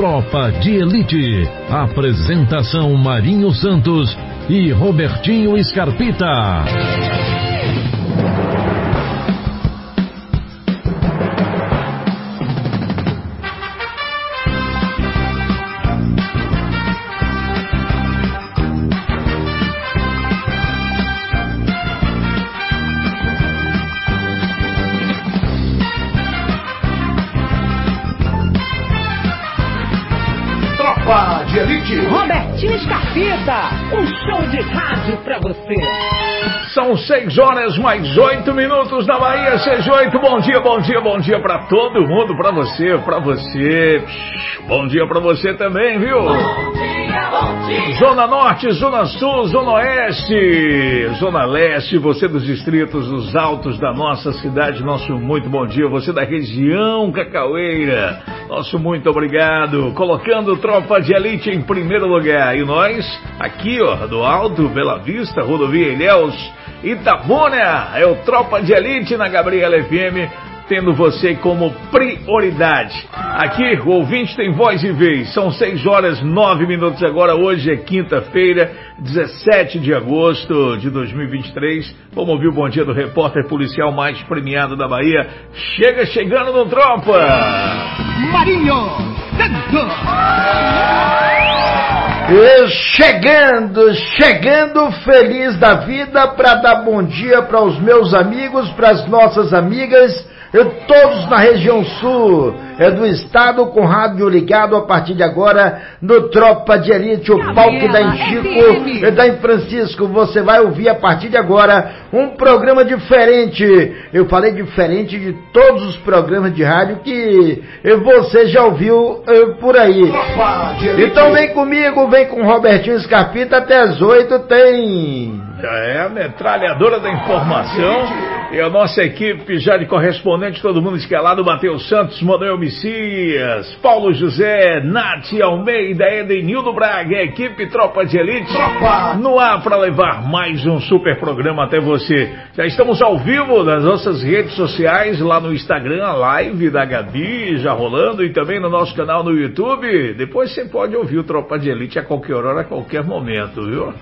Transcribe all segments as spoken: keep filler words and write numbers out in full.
Tropa de Elite. Apresentação Marinho Santos e Robertinho Scarpita. De Elite. Robertinho Scarpita, um show de rádio pra você. São seis horas mais oito minutos na Bahia, seis oito. Bom dia, bom dia, bom dia pra todo mundo, pra você, pra você. Bom dia pra você também, viu? Bom dia, bom dia. Zona Norte, Zona Sul, Zona Oeste, Zona Leste, você dos distritos, dos altos da nossa cidade, nosso muito bom dia. Você da região Cacaueira, nosso muito obrigado. Colocando Tropa de Elite em primeiro lugar. E nós, aqui ó, do alto, Bela Vista, Rodovia Ilhéus, Itabuna, é o Tropa de Elite na Gabriela F M, tendo você como prioridade. Aqui o ouvinte tem voz e vez. São seis horas nove minutos agora. Hoje é quinta-feira, dezessete de agosto de dois mil e vinte e três. Vamos ouvir o bom dia do repórter policial mais premiado da Bahia. Chega chegando no Tropa Marinho Santos. E chegando, chegando feliz da vida para dar bom dia para os meus amigos, para as nossas amigas, e todos na região sul é do estado, com rádio ligado a partir de agora no Tropa de Elite, o palco da em Chico e da em Francisco. Você vai ouvir a partir de agora um programa diferente. Eu falei diferente de todos os programas de rádio que você já ouviu por aí. Então vem comigo, vem com o Robertinho Scarpita, até as oito tem... É a metralhadora da informação. E a nossa equipe já de correspondente, todo mundo escalado: Matheus Santos, Manuel Messias, Paulo José, Nath Almeida, Edenildo Braga, a equipe Tropa de Elite Tropa no ar para levar mais um super programa até você. Já estamos ao vivo nas nossas redes sociais, lá no Instagram, a live da Gabi já rolando, e também no nosso canal no YouTube. Depois você pode ouvir o Tropa de Elite a qualquer hora, a qualquer momento, viu?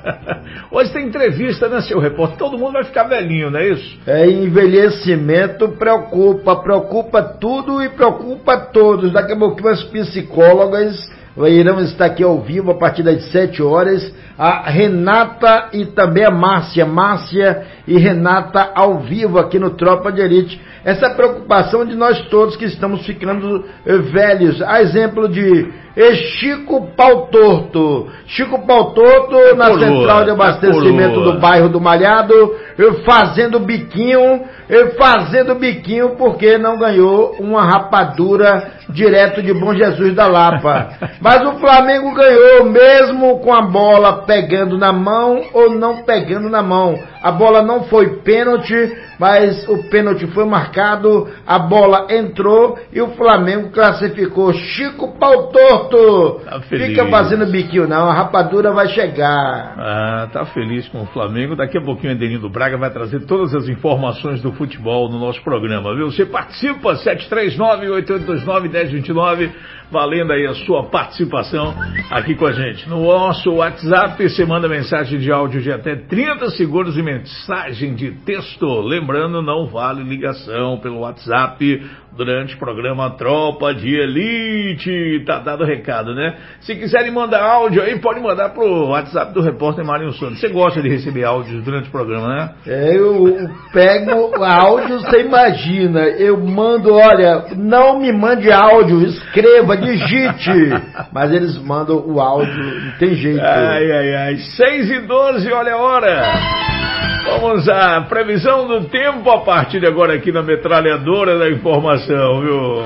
Hoje tem entrevista, né, seu repórter? Todo mundo vai ficar velhinho, não é isso? É, envelhecimento preocupa, preocupa tudo e preocupa todos. Daqui a pouco as psicólogas irão estar aqui ao vivo a partir das sete horas. A Renata e também a Márcia, Márcia e Renata ao vivo aqui no Tropa de Elite. Essa preocupação de nós todos que estamos ficando velhos. A exemplo de Chico Pau Torto. Chico Pau Torto é na coroa, central de abastecimento do bairro do Malhado, fazendo biquinho, fazendo biquinho porque não ganhou uma rapadura direto de Bom Jesus da Lapa. Mas o Flamengo ganhou, mesmo com a bola pegando na mão ou não pegando na mão. A bola não foi pênalti, mas o pênalti foi marcado, a bola entrou e o Flamengo classificou. Chico Pau Torto, tá feliz. Fica fazendo biquinho não, a rapadura vai chegar. Ah, tá feliz com o Flamengo. Daqui a pouquinho o Edenildo Braga vai trazer todas as informações do futebol no nosso programa, viu? Você participa, sete três nove, oito oito dois nove, um zero dois nove, valendo aí a sua participação aqui com a gente. No nosso WhatsApp, você manda mensagem de áudio de até trinta segundos e mensagem de texto. Lembrando, não vale ligação pelo WhatsApp durante o programa Tropa de Elite. Tá dado o recado, né? Se quiserem mandar áudio aí, pode mandar pro WhatsApp do repórter Marinho Santos. Você gosta de receber áudios durante o programa, né? É, eu pego áudio, você imagina. Eu mando, olha, não me mande áudio, escreva, digite. Mas eles mandam o áudio, não tem jeito. Ai, ai, ai. seis e doze, olha a hora. Vamos à previsão do tempo a partir de agora aqui na metralhadora da informação, viu?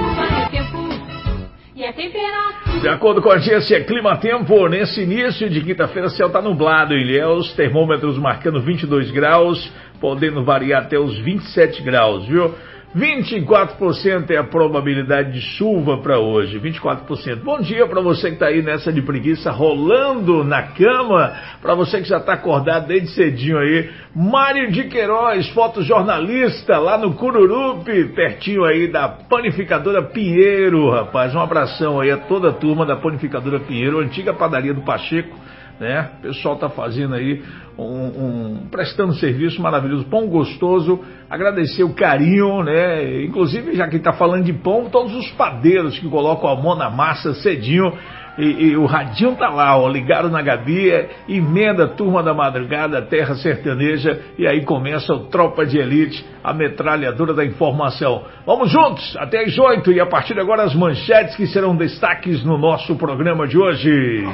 De acordo com a agência Clima Tempo, nesse início de quinta-feira, o céu está nublado em Ilhéus, termômetros marcando vinte e dois graus, podendo variar até os vinte e sete graus, viu? vinte e quatro por cento é a probabilidade de chuva para hoje, vinte e quatro por cento. Bom dia para você que está aí nessa de preguiça, rolando na cama, para você que já está acordado desde cedinho aí. Mário de Queiroz, fotojornalista lá no Cururupi, pertinho aí da Panificadora Pinheiro, rapaz. Um abração aí a toda a turma da Panificadora Pinheiro, antiga padaria do Pacheco, né? O pessoal tá fazendo aí um, um prestando serviço maravilhoso, pão gostoso. Agradecer o carinho, né? Inclusive, já que tá falando de pão, todos os padeiros que colocam a mão na massa cedinho. E, e o radinho tá lá, ó, ligaram na Gabi, emenda Turma da Madrugada, Terra Sertaneja, e aí começa o Tropa de Elite, a metralhadora da informação. Vamos juntos, até às oito, e a partir de agora as manchetes que serão destaques no nosso programa de hoje.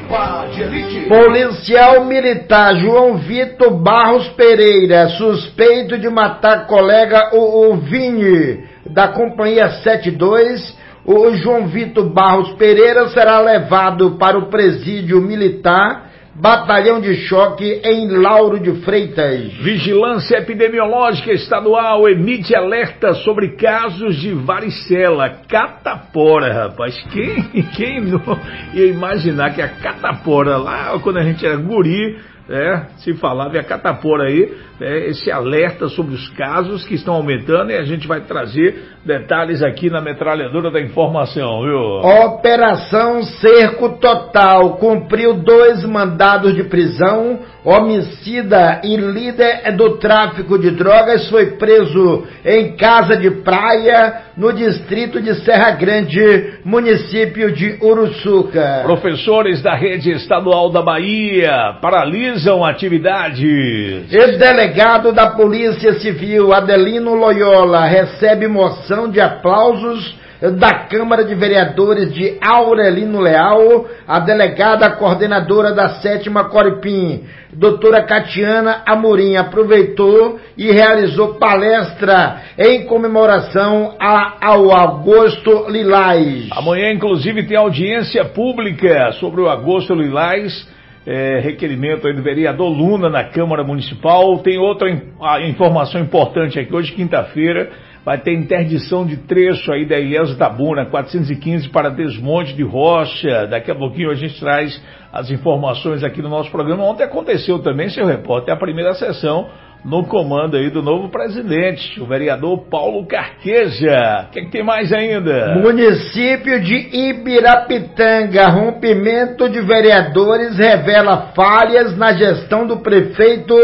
Policial militar João Vitor Barros Pereira, suspeito de matar colega o, o Vini, da companhia setenta e dois, o João Vitor Barros Pereira será levado para o presídio militar, batalhão de choque em Lauro de Freitas. Vigilância Epidemiológica Estadual emite alerta sobre casos de varicela. Catapora, rapaz. Quem, quem não ia imaginar que a catapora, lá quando a gente era guri, é, se falava, e a catapora aí, é, esse alerta sobre os casos que estão aumentando, e a gente vai trazer detalhes aqui na metralhadora da informação, viu? Operação Cerco Total cumpriu dois mandados de prisão. Homicida e líder do tráfico de drogas foi preso em casa de praia no distrito de Serra Grande, município de Uruçuca. Professores da rede estadual da Bahia paralisam atividades. E delegado da Polícia Civil, Adelino Loyola, recebe moção de aplausos da Câmara de Vereadores de Aurelino Leal. A delegada coordenadora da sétima Coripim, doutora Catiana Amorim, aproveitou e realizou palestra em comemoração a, ao Agosto Lilás. Amanhã, inclusive, tem audiência pública sobre o Agosto Lilás, é, requerimento aí do vereador Luna na Câmara Municipal. Tem outra informação importante aqui, hoje quinta-feira, vai ter interdição de trecho aí da Ilhéus Itabuna, quatrocentos e quinze para Desmonte de Rocha. Daqui a pouquinho a gente traz as informações aqui no nosso programa. Ontem aconteceu também, seu repórter, a primeira sessão no comando aí do novo presidente, o vereador Paulo Carqueja. O que, é que tem mais ainda? Município de Ibirapitanga, rompimento de vereadores revela falhas na gestão do prefeito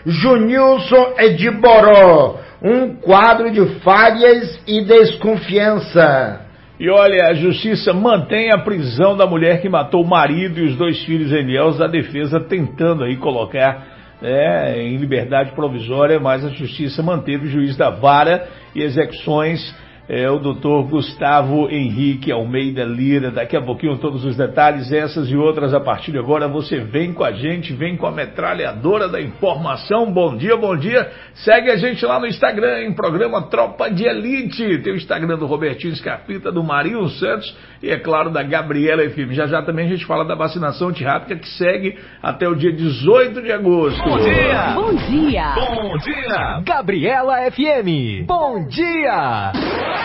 Junilson de Boró. Um quadro de falhas e desconfiança. E olha, a justiça mantém a prisão da mulher que matou o marido e os dois filhos em Ilhéus, a defesa tentando aí colocar é, em liberdade provisória, mas a justiça manteve o juiz da vara e execuções, é, o doutor Gustavo Henrique Almeida Lira. Daqui a pouquinho todos os detalhes, essas e outras a partir de agora. Você vem com a gente, vem com a metralhadora da informação. Bom dia, bom dia. Segue a gente lá no Instagram, em programa Tropa de Elite. Tem o Instagram do Robertinho Scarpita, do Marinho Santos e, é claro, da Gabriela F M. Já já também a gente fala da vacinação antirrábica que segue até o dia dezoito de agosto. Bom dia! Bom dia! Bom dia! Gabriela F M. Bom dia!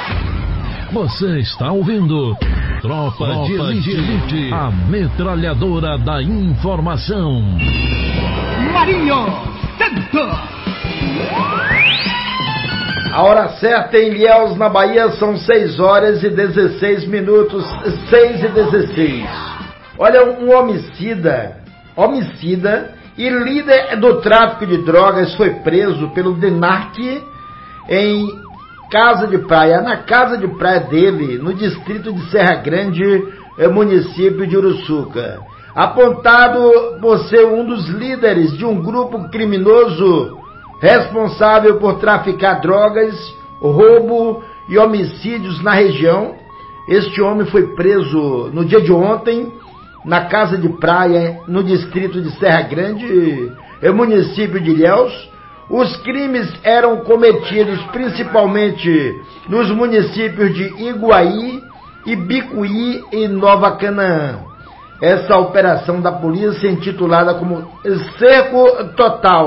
Você está ouvindo Tropa, Tropa de, Elite, de Elite, a metralhadora da informação. Marinho Santos. A hora certa em Ilhéus, na Bahia, são seis horas e dezesseis minutos, seis e dezesseis. Olha, um homicida, homicida e líder do tráfico de drogas foi preso pelo DENARC em casa de praia, na casa de praia dele, no distrito de Serra Grande, município de Uruçuca. Apontado por ser um dos líderes de um grupo criminoso responsável por traficar drogas, roubo e homicídios na região, este homem foi preso no dia de ontem, na casa de praia, no distrito de Serra Grande, município de Ilhéus. Os crimes eram cometidos principalmente nos municípios de Iguaí, Ibicuí e Nova Canaã. Essa operação da polícia, intitulada como Cerco Total,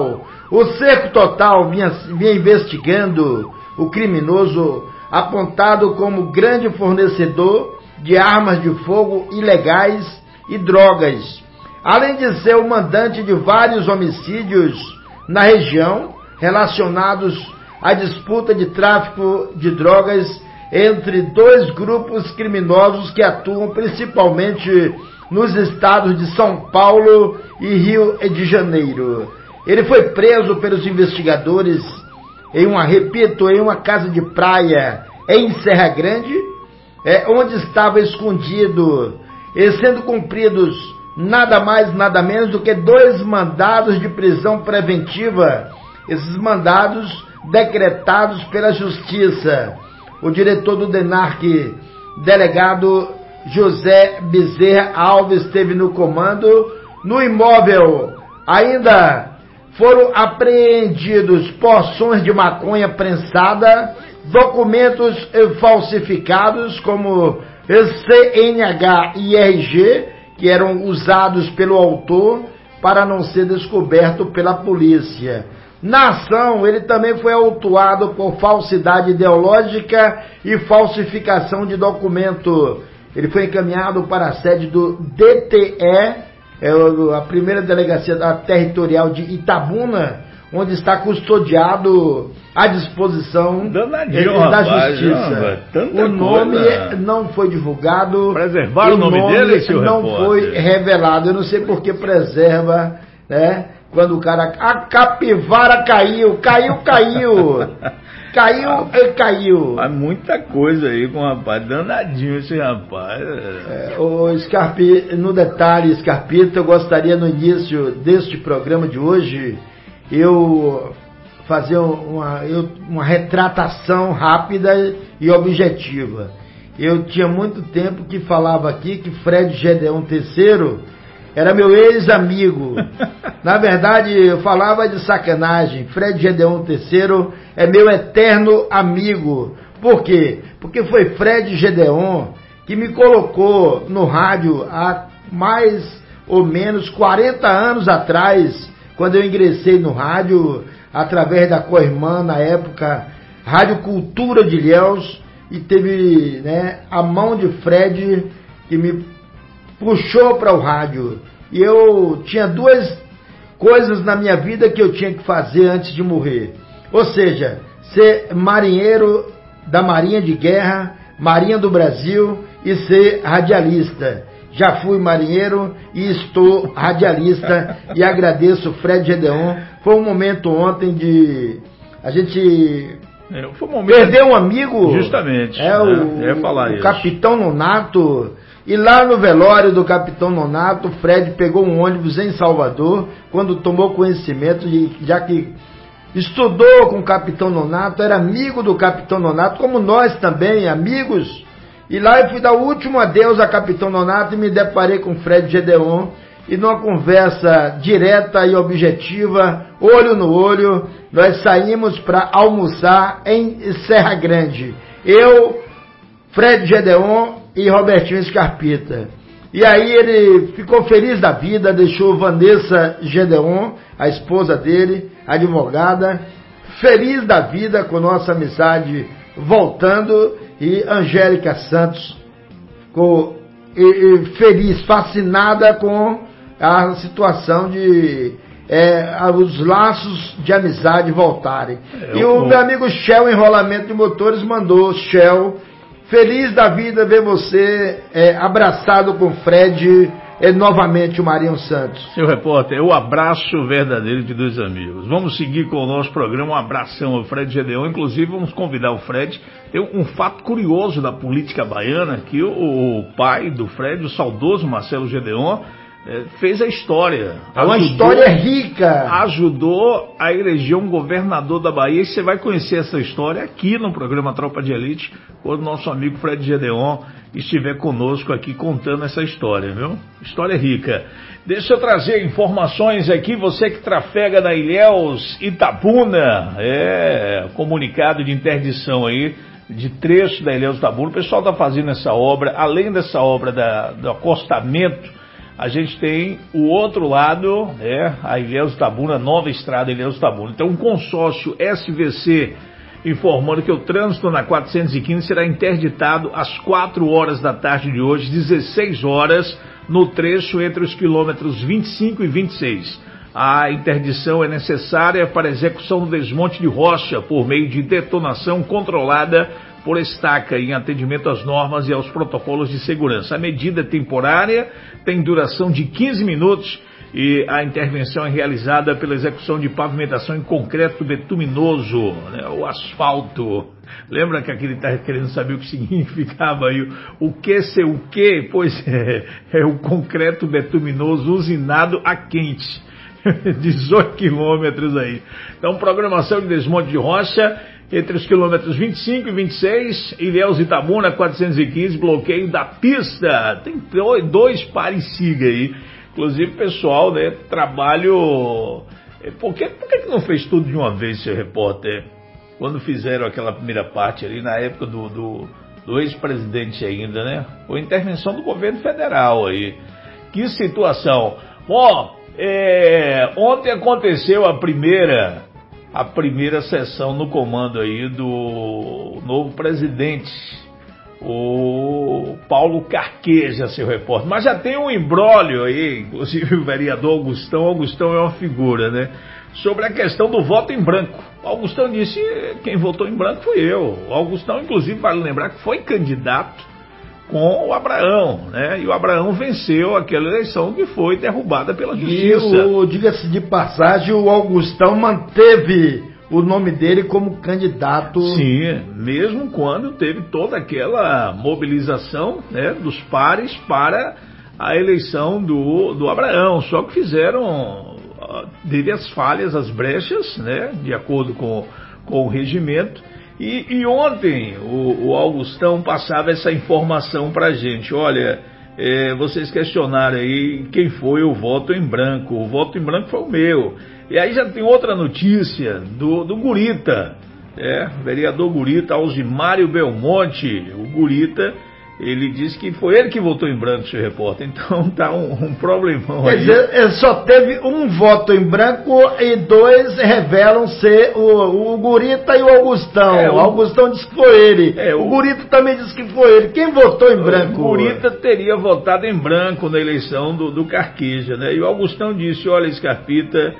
O Cerco Total vinha, vinha investigando o criminoso apontado como grande fornecedor de armas de fogo ilegais e drogas, além de ser o mandante de vários homicídios na região relacionados à disputa de tráfico de drogas entre dois grupos criminosos que atuam principalmente nos estados de São Paulo e Rio de Janeiro. Ele foi preso pelos investigadores em uma, repito, em uma casa de praia em Serra Grande, é, onde estava escondido, e sendo cumpridos nada mais, nada menos do que dois mandados de prisão preventiva, esses mandados decretados pela Justiça. O diretor do DENARC, delegado José Bezerra Alves, esteve no comando. No imóvel ainda foram apreendidos porções de maconha prensada, documentos falsificados como C N H e R G, que eram usados pelo autor para não ser descoberto pela polícia. Na ação, ele também foi autuado por falsidade ideológica e falsificação de documento. Ele foi encaminhado para a sede do D T E, é a primeira delegacia territorial de Itabuna, onde está custodiado à disposição Danadinho, da rapaz, Justiça. Não, o nome coisa. não foi divulgado. Preservaram o nome, nome dele, seu não repórter? foi revelado. Eu não sei por que preserva, né? Quando o cara... A capivara caiu, caiu, caiu. Caiu e caiu. Faz muita coisa aí com o rapaz. Danadinho esse rapaz. É, o Scarpi, no detalhe, Scarpita, eu gostaria no início deste programa de hoje, eu fazer uma, eu, uma retratação rápida e objetiva. Eu tinha muito tempo que falava aqui que Fred Gedeon terceiro era meu ex-amigo. Na verdade, eu falava de sacanagem. Fred Gedeon terceiro é meu eterno amigo. Por quê? Porque foi Fred Gedeon que me colocou no rádio há mais ou menos quarenta anos atrás, quando eu ingressei no rádio, através da co-irmã, na época, Rádio Cultura de Ilhéus, e teve, né, a mão de Fred que me puxou para o rádio. E eu tinha duas coisas na minha vida que eu tinha que fazer antes de morrer. Ou seja, ser marinheiro da Marinha de Guerra, Marinha do Brasil, e ser radialista. Já fui marinheiro e estou radialista e agradeço Fred Gedeon. Foi um momento ontem de a gente é, foi um momento perder um amigo. Justamente. É, né? o, Eu ia falar o isso. Capitão Nonato. E lá no velório do Capitão Nonato, Fred pegou um ônibus em Salvador, quando tomou conhecimento, de, já que estudou com o Capitão Nonato, era amigo do Capitão Nonato, como nós também, amigos. E lá eu fui dar o último adeus a Capitão Nonato e me deparei com Fred Gedeon. E numa conversa direta e objetiva, olho no olho, nós saímos para almoçar em Serra Grande. Eu, Fred Gedeon e Robertinho Scarpita. E aí ele ficou feliz da vida, deixou Vanessa Gedeon, a esposa dele, advogada, feliz da vida com nossa amizade voltando, e Angélica Santos ficou e, e feliz, fascinada com a situação de é, os laços de amizade voltarem. É, e o, o meu amigo Shell Enrolamento de Motores mandou: Shell, feliz da vida ver você é, abraçado com Fred, é, novamente o Marinho Santos. Seu repórter, o abraço verdadeiro de dois amigos. Vamos seguir com o nosso programa. Um abração ao Fred Gedeon. Inclusive, vamos convidar o Fred. Tem um fato curioso da política baiana, que o, o pai do Fred, o saudoso Marcelo Gedeon, é, fez a história. É uma ajudou, história rica. Ajudou a eleger um governador da Bahia. E você vai conhecer essa história aqui no programa Tropa de Elite, quando nosso amigo Fred Gedeon estiver conosco aqui contando essa história, viu? História rica. Deixa eu trazer informações aqui. Você que trafega na Ilhéus, Itabuna, é comunicado de interdição aí de trecho da Ilhéus Itabuna. O pessoal está fazendo essa obra, além dessa obra da, do acostamento a gente tem o outro lado, né, a Ilhéus Itabuna, nova estrada Ilhéus Itabuna. Então, um consórcio S V C informando que o trânsito na quatrocentos e quinze será interditado às quatro horas da tarde de hoje, dezesseis horas, no trecho entre os quilômetros vinte e cinco e vinte e seis. A interdição é necessária para a execução do desmonte de rocha por meio de detonação controlada por estaca em atendimento às normas e aos protocolos de segurança. A medida temporária tem duração de quinze minutos e a intervenção é realizada pela execução de pavimentação em concreto betuminoso, né, o asfalto. Lembra que aquele está querendo saber o que significava aí? O que ser o que? Pois é, é o concreto betuminoso usinado a quente. dezoito quilômetros aí. Então, programação de desmonte de rocha entre os quilômetros vinte e cinco e vinte e seis, Ilhéus Itabuna, quatrocentos e quinze, bloqueio da pista. Tem dois pare-siga aí. Inclusive, pessoal, né, trabalho... Por que, por que não fez tudo de uma vez, seu repórter? Quando fizeram aquela primeira parte ali, na época do, do, do ex-presidente ainda, né? Foi intervenção do governo federal aí. Que situação. Bom, é, ontem aconteceu a primeira, a primeira sessão no comando aí do novo presidente, o Paulo Carqueja, seu repórter. Mas já tem um imbróglio aí, inclusive o vereador Augustão, Augustão é uma figura, né? Sobre a questão do voto em branco. O Augustão disse, quem votou em branco foi eu. O Augustão, inclusive, vale lembrar que foi candidato com o Abraão, né? E o Abraão venceu aquela eleição que foi derrubada pela justiça. E, diga-se de passagem, o Augustão manteve o nome dele como candidato. Sim, mesmo quando teve toda aquela mobilização, né, dos pares para a eleição do, do Abraão. Só que fizeram, teve as falhas, as brechas, né, de acordo com, com o regimento. E, e ontem o, o Augustão passava essa informação para a gente. Olha, é, vocês questionaram aí quem foi o voto em branco. O voto em branco foi o meu. E aí já tem outra notícia do, do Gurita, é, vereador Gurita, Alzimário Belmonte. O Gurita, ele disse que foi ele que votou em branco, seu repórter. Então tá um, um problemão aí. Quer dizer, ele só teve um voto em branco e dois revelam ser o, o Gurita e o Augustão. É, o, o Augustão disse que foi ele. É, o, o Gurita também disse que foi ele. Quem votou em branco? O Gurita teria votado em branco na eleição do, do Carqueja, né? E o Augustão disse, olha, Scarpita,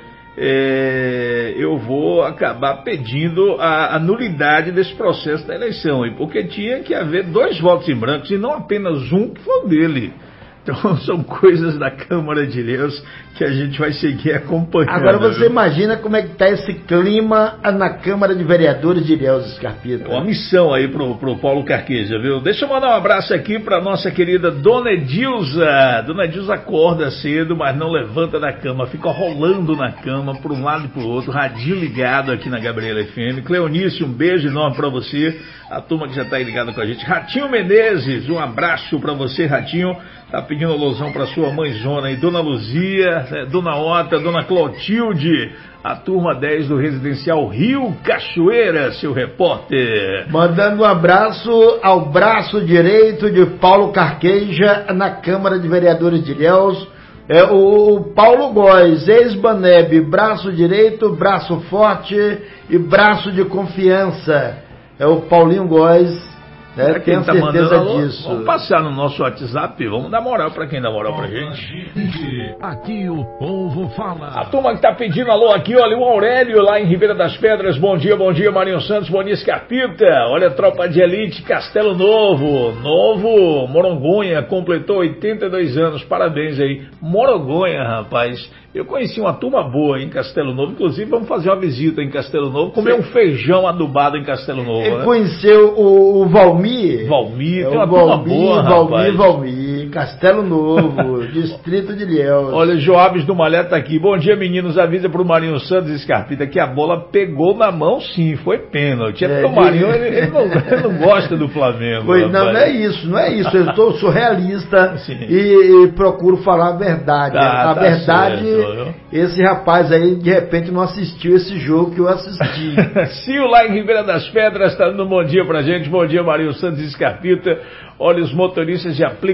É, eu vou acabar pedindo a, a nulidade desse processo da eleição, porque tinha que haver dois votos em branco e não apenas um que foi o dele. Então são coisas da Câmara de Ilhéus que a gente vai seguir acompanhando. Agora você viu? Imagina como é que está esse clima na Câmara de Vereadores de Ilhéus, Scarpita. Uma missão aí pro, pro Paulo Carqueja, viu? Deixa eu mandar um abraço aqui para nossa querida Dona Edilza. Dona Edilza acorda cedo, mas não levanta da cama, fica rolando na cama por um lado e pro outro, radinho ligado aqui na Gabriela F M. Cleonice, um beijo enorme para você, a turma que já está aí ligada com a gente. Ratinho Menezes, um abraço para você, Ratinho. Tá pedindo alusão para sua mãezona aí, Dona Luzia, né, Dona Ota, Dona Clotilde, a turma dez do Residencial Rio Cachoeira, seu repórter. Mandando um abraço ao braço direito de Paulo Carqueja na Câmara de Vereadores de Ilhéus, é o Paulo Góes, ex-Baneb, braço direito, braço forte e braço de confiança. É o Paulinho Góes. É, tenho tá certeza mandando, disso. Vamos passar no nosso WhatsApp, vamos dar moral pra quem dá moral pra gente. Aqui o povo fala. A turma que tá pedindo alô aqui, olha, o Aurélio lá em Ribeira das Pedras. Bom dia, bom dia, Marinho Santos, bom dia, Scarpita. Olha, tropa de elite, Castelo Novo. Novo, Morongonha, completou oitenta e dois anos, parabéns aí. Morongonha, rapaz. Eu conheci uma turma boa em Castelo Novo, inclusive vamos fazer uma visita em Castelo Novo, comer Sim. um feijão adubado em Castelo Novo. Ele né? conheceu o, o Valmir. Valmir, é tem uma Valmir, turma boa, Valmir, rapaz. Valmir, Castelo Novo, distrito de Ilhéus. Olha, Joabes do Malé tá aqui. Bom dia, meninos. Avisa pro Marinho Santos e Scarpita que a bola pegou na mão, sim, foi pênalti. É, é porque o Marinho, ele, ele, não, ele não gosta do Flamengo. Foi, não, não é isso, não é isso. Eu tô, sou realista e, e procuro falar a verdade. Tá, a tá verdade, certo, esse rapaz aí, de repente, não assistiu esse jogo que eu assisti. Sil lá em Ribeira das Pedras tá dando um bom dia pra gente. Bom dia, Marinho Santos e Scarpita. Olha, os motoristas de aplicativo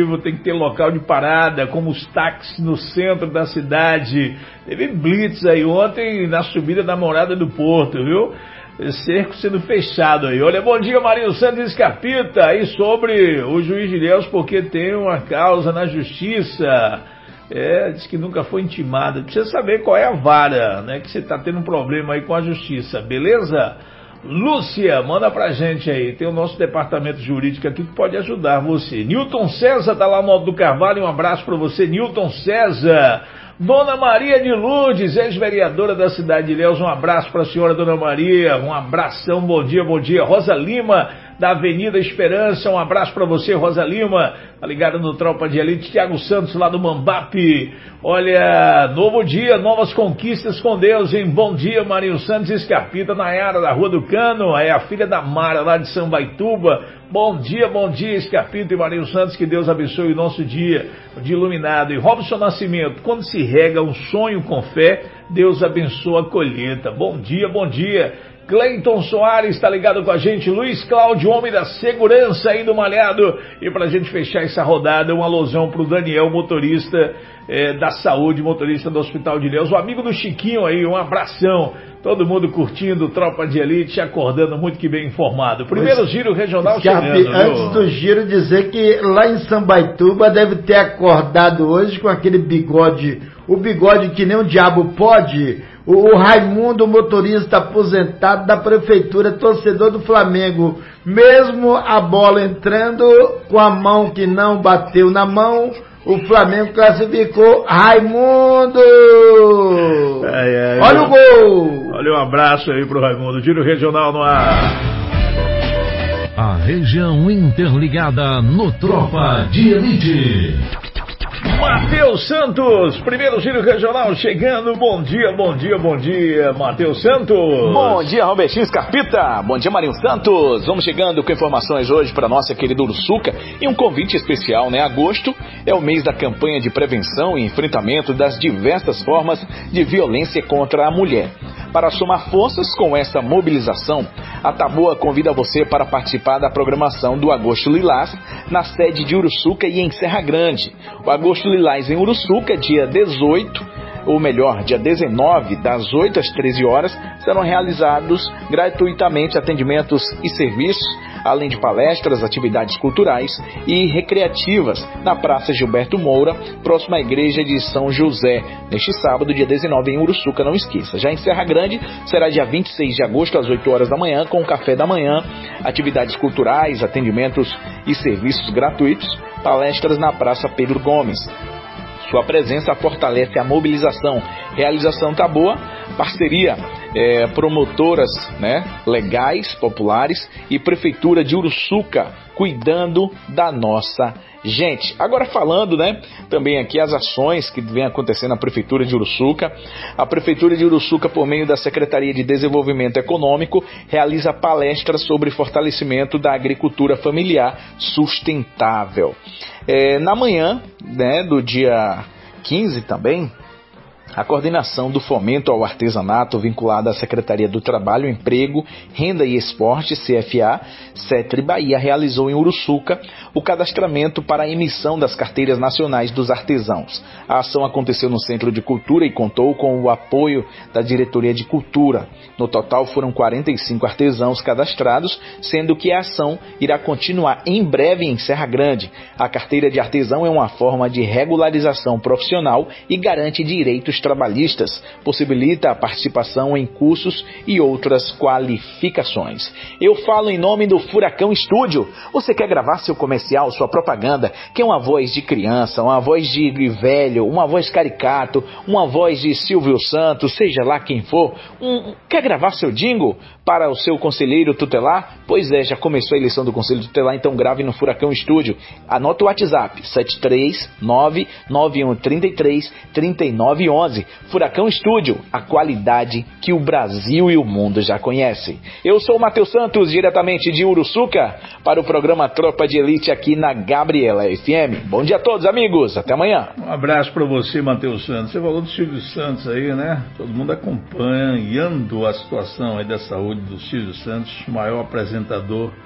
aplicativo tem que ter local de parada, como os táxis no centro da cidade. Teve blitz aí ontem na subida da Morada do Porto, viu? Cerco sendo fechado aí. Olha, bom dia, Marinho Santos Escapita, aí sobre o juiz de Ilhéus, porque tem uma causa na justiça. É, diz que nunca foi intimada. Precisa saber qual é a vara, né? Que você tá tendo um problema aí com a justiça, beleza? Lúcia, manda pra gente aí. Tem o nosso departamento jurídico aqui que pode ajudar você. Newton César tá lá no Alto do Carvalho. Um abraço pra você, Newton César. Dona Maria de Lourdes, ex-vereadora da cidade de Ilhéus, um abraço para a senhora Dona Maria, um abração, bom dia, bom dia. Rosa Lima, da Avenida Esperança, um abraço para você, Rosa Lima, tá ligada no Tropa de Elite. Tiago Santos, lá do Mambape, olha, novo dia, novas conquistas com Deus, hein? Bom dia, Marinho Santos Escapita, Nayara, da Rua do Cano, é a filha da Mara, lá de Sambaituba. Bom dia, bom dia, Escapita e Marinho Santos, que Deus abençoe o nosso dia de iluminado. E Robson Nascimento, quando se rega um sonho com fé, Deus abençoa a colheita. Bom dia, bom dia. Cleiton Soares está ligado com a gente, Luiz Cláudio, homem da segurança aí do Malhado. E para a gente fechar essa rodada, um alusão para o Daniel, motorista é, da saúde, motorista do Hospital de Ilhéus, o amigo do Chiquinho aí, um abração. Todo mundo curtindo, Tropa de Elite, acordando muito que bem informado. Primeiro Mas, giro regional Scarpe, chegando. Antes viu? do giro, dizer que lá em Sambaituba deve ter acordado hoje com aquele bigode, o bigode que nem o diabo pode, o, o Raimundo, motorista aposentado da prefeitura, torcedor do Flamengo. Mesmo a bola entrando com a mão que não bateu na mão, o Flamengo classificou Raimundo! Ai, ai, olha eu... o gol! Olha um abraço aí pro Raimundo. Giro regional no ar. A região interligada no Tropa de Elite. Matheus Santos, primeiro giro regional chegando. Bom dia, bom dia, bom dia, Matheus Santos. Bom dia, Robertinho Escarpita. Bom dia, Marinho Santos. Vamos chegando com informações hoje para nossa querida Uruçuca e um convite especial, né? Agosto é o mês da campanha de prevenção e enfrentamento das diversas formas de violência contra a mulher. Para somar forças com essa mobilização, a Taboa convida você para participar da programação do Agosto Lilás na sede de Uruçuca e em Serra Grande. O Agosto Lilás em Uruçuca, dia dezoito, ou melhor, dia dezenove, das oito às treze horas, serão realizados gratuitamente atendimentos e serviços, além de palestras, atividades culturais e recreativas na Praça Gilberto Moura, próxima à Igreja de São José, neste sábado, dia dezenove, em Uruçuca, não esqueça. Já em Serra Grande, será dia vinte e seis de agosto, às oito horas da manhã, com café da manhã, atividades culturais, atendimentos e serviços gratuitos, palestras na Praça Pedro Gomes. Sua presença fortalece a mobilização. Realização tá boa, parceria é, promotoras, né, legais, populares e Prefeitura de Uruçuca, cuidando da nossa gente. Agora falando, né, também aqui as ações que vem acontecendo na Prefeitura de Uruçuca. A Prefeitura de Uruçuca, por meio da Secretaria de Desenvolvimento Econômico, realiza palestras sobre fortalecimento da agricultura familiar sustentável. É, na manhã, né, do dia quinze também, a coordenação do fomento ao artesanato vinculada à Secretaria do Trabalho, Emprego, Renda e Esporte, C F A, Cetre Bahia, realizou em Uruçuca o cadastramento para a emissão das carteiras nacionais dos artesãos. A ação aconteceu no Centro de Cultura e contou com o apoio da Diretoria de Cultura. No total foram quarenta e cinco artesãos cadastrados, sendo que a ação irá continuar em breve em Serra Grande. A carteira de artesão é uma forma de regularização profissional e garante direitos trabalhistas, possibilita a participação em cursos e outras qualificações. Eu falo em nome do Furacão Estúdio. Você quer gravar seu comercial, sua propaganda, quer uma voz de criança, uma voz de velho, uma voz caricato, uma voz de Silvio Santos, seja lá quem for, um, quer gravar seu jingle para o seu conselheiro tutelar? Pois é, já começou a eleição do Conselho Tutelar, então grave no Furacão Estúdio. Anota o WhatsApp, sete três nove nove um três três três nove um um. Furacão Estúdio, a qualidade que o Brasil e o mundo já conhecem. Eu sou o Matheus Santos, diretamente de Uruçuca, para o programa Tropa de Elite aqui na Gabriela F M. Bom dia a todos, amigos. Até amanhã. Um abraço para você, Matheus Santos. Você falou do Silvio Santos aí, né? Todo mundo acompanhando a situação aí da saúde do Silvio Santos, maior apresentador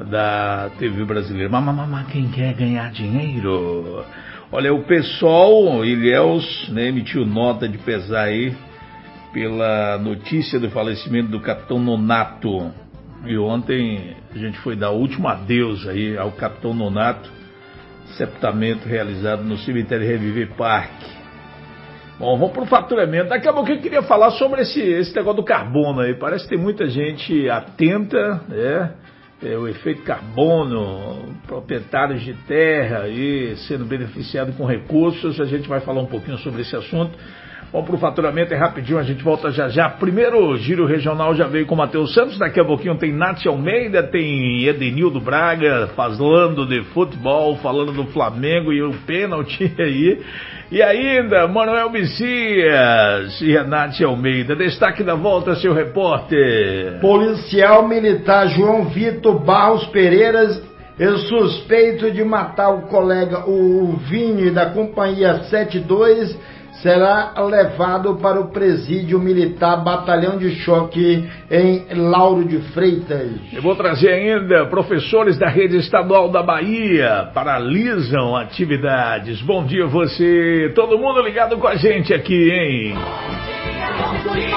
da T V brasileira. Mas, mas, mas quem quer ganhar dinheiro? Olha, o PSOL, Ilhéus, né, emitiu nota de pesar aí pela notícia do falecimento do capitão Nonato. E ontem a gente foi dar o último adeus aí ao capitão Nonato, sepultamento realizado no cemitério Reviver Parque. Bom, vamos para o faturamento. Daqui a pouco eu queria falar sobre esse, esse negócio do carbono aí. Parece que tem muita gente atenta, né? É, o efeito carbono, proprietários de terra aí sendo beneficiados com recursos. A gente vai falar um pouquinho sobre esse assunto. Vamos para o faturamento, é rapidinho, a gente volta já já. Primeiro giro regional já veio com o Matheus Santos, daqui a pouquinho tem Nath Almeida, tem Edenildo Braga falando de futebol, falando do Flamengo e o pênalti aí. E ainda, Manuel Messias e Nath Almeida. Destaque da volta, seu repórter. Policial militar João Vitor Barros Pereiras é suspeito de matar o colega, o Vini, da companhia setenta e dois, será levado para o presídio militar Batalhão de Choque em Lauro de Freitas. Eu vou trazer ainda, professores da rede estadual da Bahia paralisam atividades. Bom dia você, todo mundo ligado com a gente aqui, hein? Bom dia,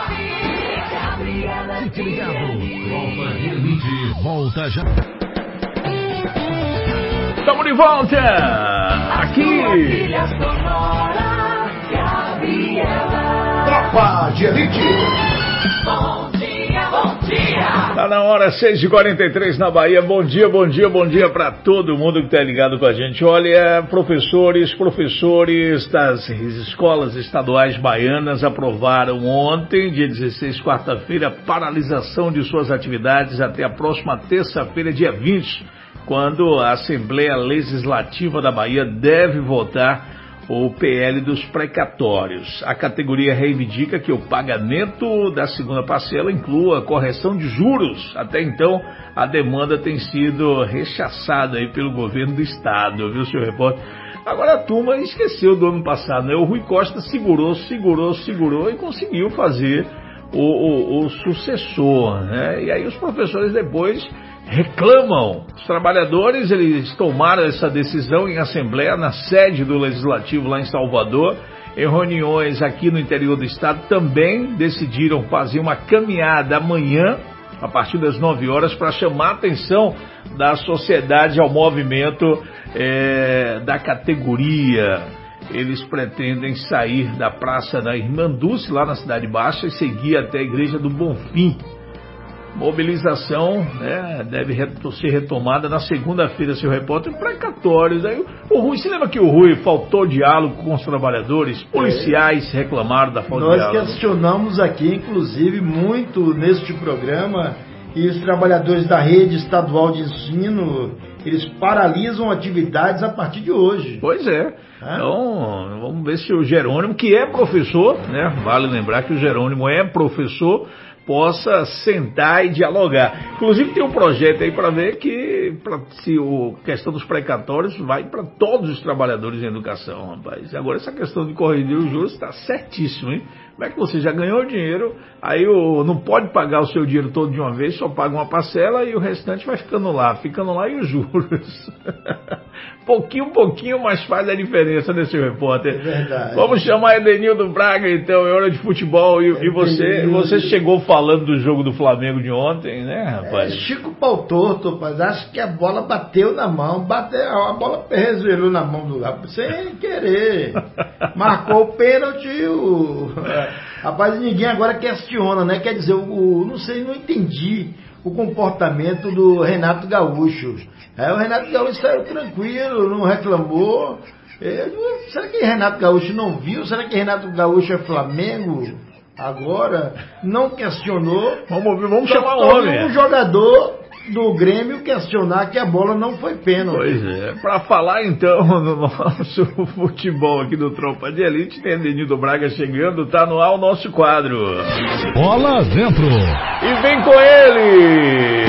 fique ligado, Tropa de Elite, volta já. Estamos de volta, aqui. Tropa de Elite. Bom dia, bom dia. Tá na hora, seis e quarenta e três na Bahia. Bom dia, bom dia, bom dia para todo mundo que tá ligado com a gente. Olha, professores, professores das escolas estaduais baianas aprovaram ontem, dia dezesseis, quarta-feira, paralisação de suas atividades até a próxima terça-feira, dia vinte, quando a Assembleia Legislativa da Bahia deve votar o P L dos precatórios. A categoria reivindica que o pagamento da segunda parcela inclua correção de juros. Até então, a demanda tem sido rechaçada aí pelo governo do estado, viu, senhor repórter? Agora a turma esqueceu do ano passado, né? O Rui Costa segurou, segurou, segurou e conseguiu fazer o, o, o sucessor, né? E aí os professores depois reclamam. Os trabalhadores, eles tomaram essa decisão em assembleia na sede do Legislativo lá em Salvador. Em reuniões aqui no interior do estado também decidiram fazer uma caminhada amanhã, a partir das nove horas, para chamar a atenção da sociedade ao movimento é, da categoria. Eles pretendem sair da Praça da Irmanduce, lá na Cidade Baixa, e seguir até a Igreja do Bonfim. Mobilização, né, deve ser retomada na segunda-feira, seu repórter, precatórios. Aí o Rui, você lembra que o Rui faltou diálogo com os trabalhadores? Policiais reclamaram da falta Nós de diálogo. Nós questionamos aqui, inclusive, muito neste programa, e os trabalhadores da rede estadual de ensino, eles paralisam atividades a partir de hoje. Pois é. é. Então, vamos ver se o Jerônimo, que é professor, né, vale lembrar que o Jerônimo é professor, possa sentar e dialogar. Inclusive tem um projeto aí para ver que pra, se a questão dos precatórios vai para todos os trabalhadores em educação, rapaz. Agora essa questão de corrigir os juros está certíssimo, hein? Como é que você já ganhou dinheiro, aí o, não pode pagar o seu dinheiro todo de uma vez, só paga uma parcela e o restante vai ficando lá, ficando lá e os juros. pouquinho, pouquinho, mas faz a diferença nesse repórter. É verdade. Vamos chamar Edenildo Braga, então, é hora de futebol. E, e você, você chegou falando do jogo do Flamengo de ontem, né, rapaz? É, Chico pau torto, rapaz. Acho que a bola bateu na mão, bateu, a bola resvelou na mão do lado, sem querer. Marcou o pênalti, o... Rapaz, ninguém agora questiona, né? Quer dizer, o, não sei, não entendi o comportamento do Renato Gaúcho. É, o Renato Gaúcho saiu tranquilo, não reclamou. É, será que Renato Gaúcho não viu? Será que Renato Gaúcho é Flamengo agora? Não questionou. Vamos, vamos Só chamar o homem. Um jogador do Grêmio questionar que a bola não foi pênalti. Pois é. Para falar então no nosso futebol aqui do Tropa de Elite, tem Edenildo Braga chegando, tá no ar o nosso quadro. Bola dentro. E vem com ele.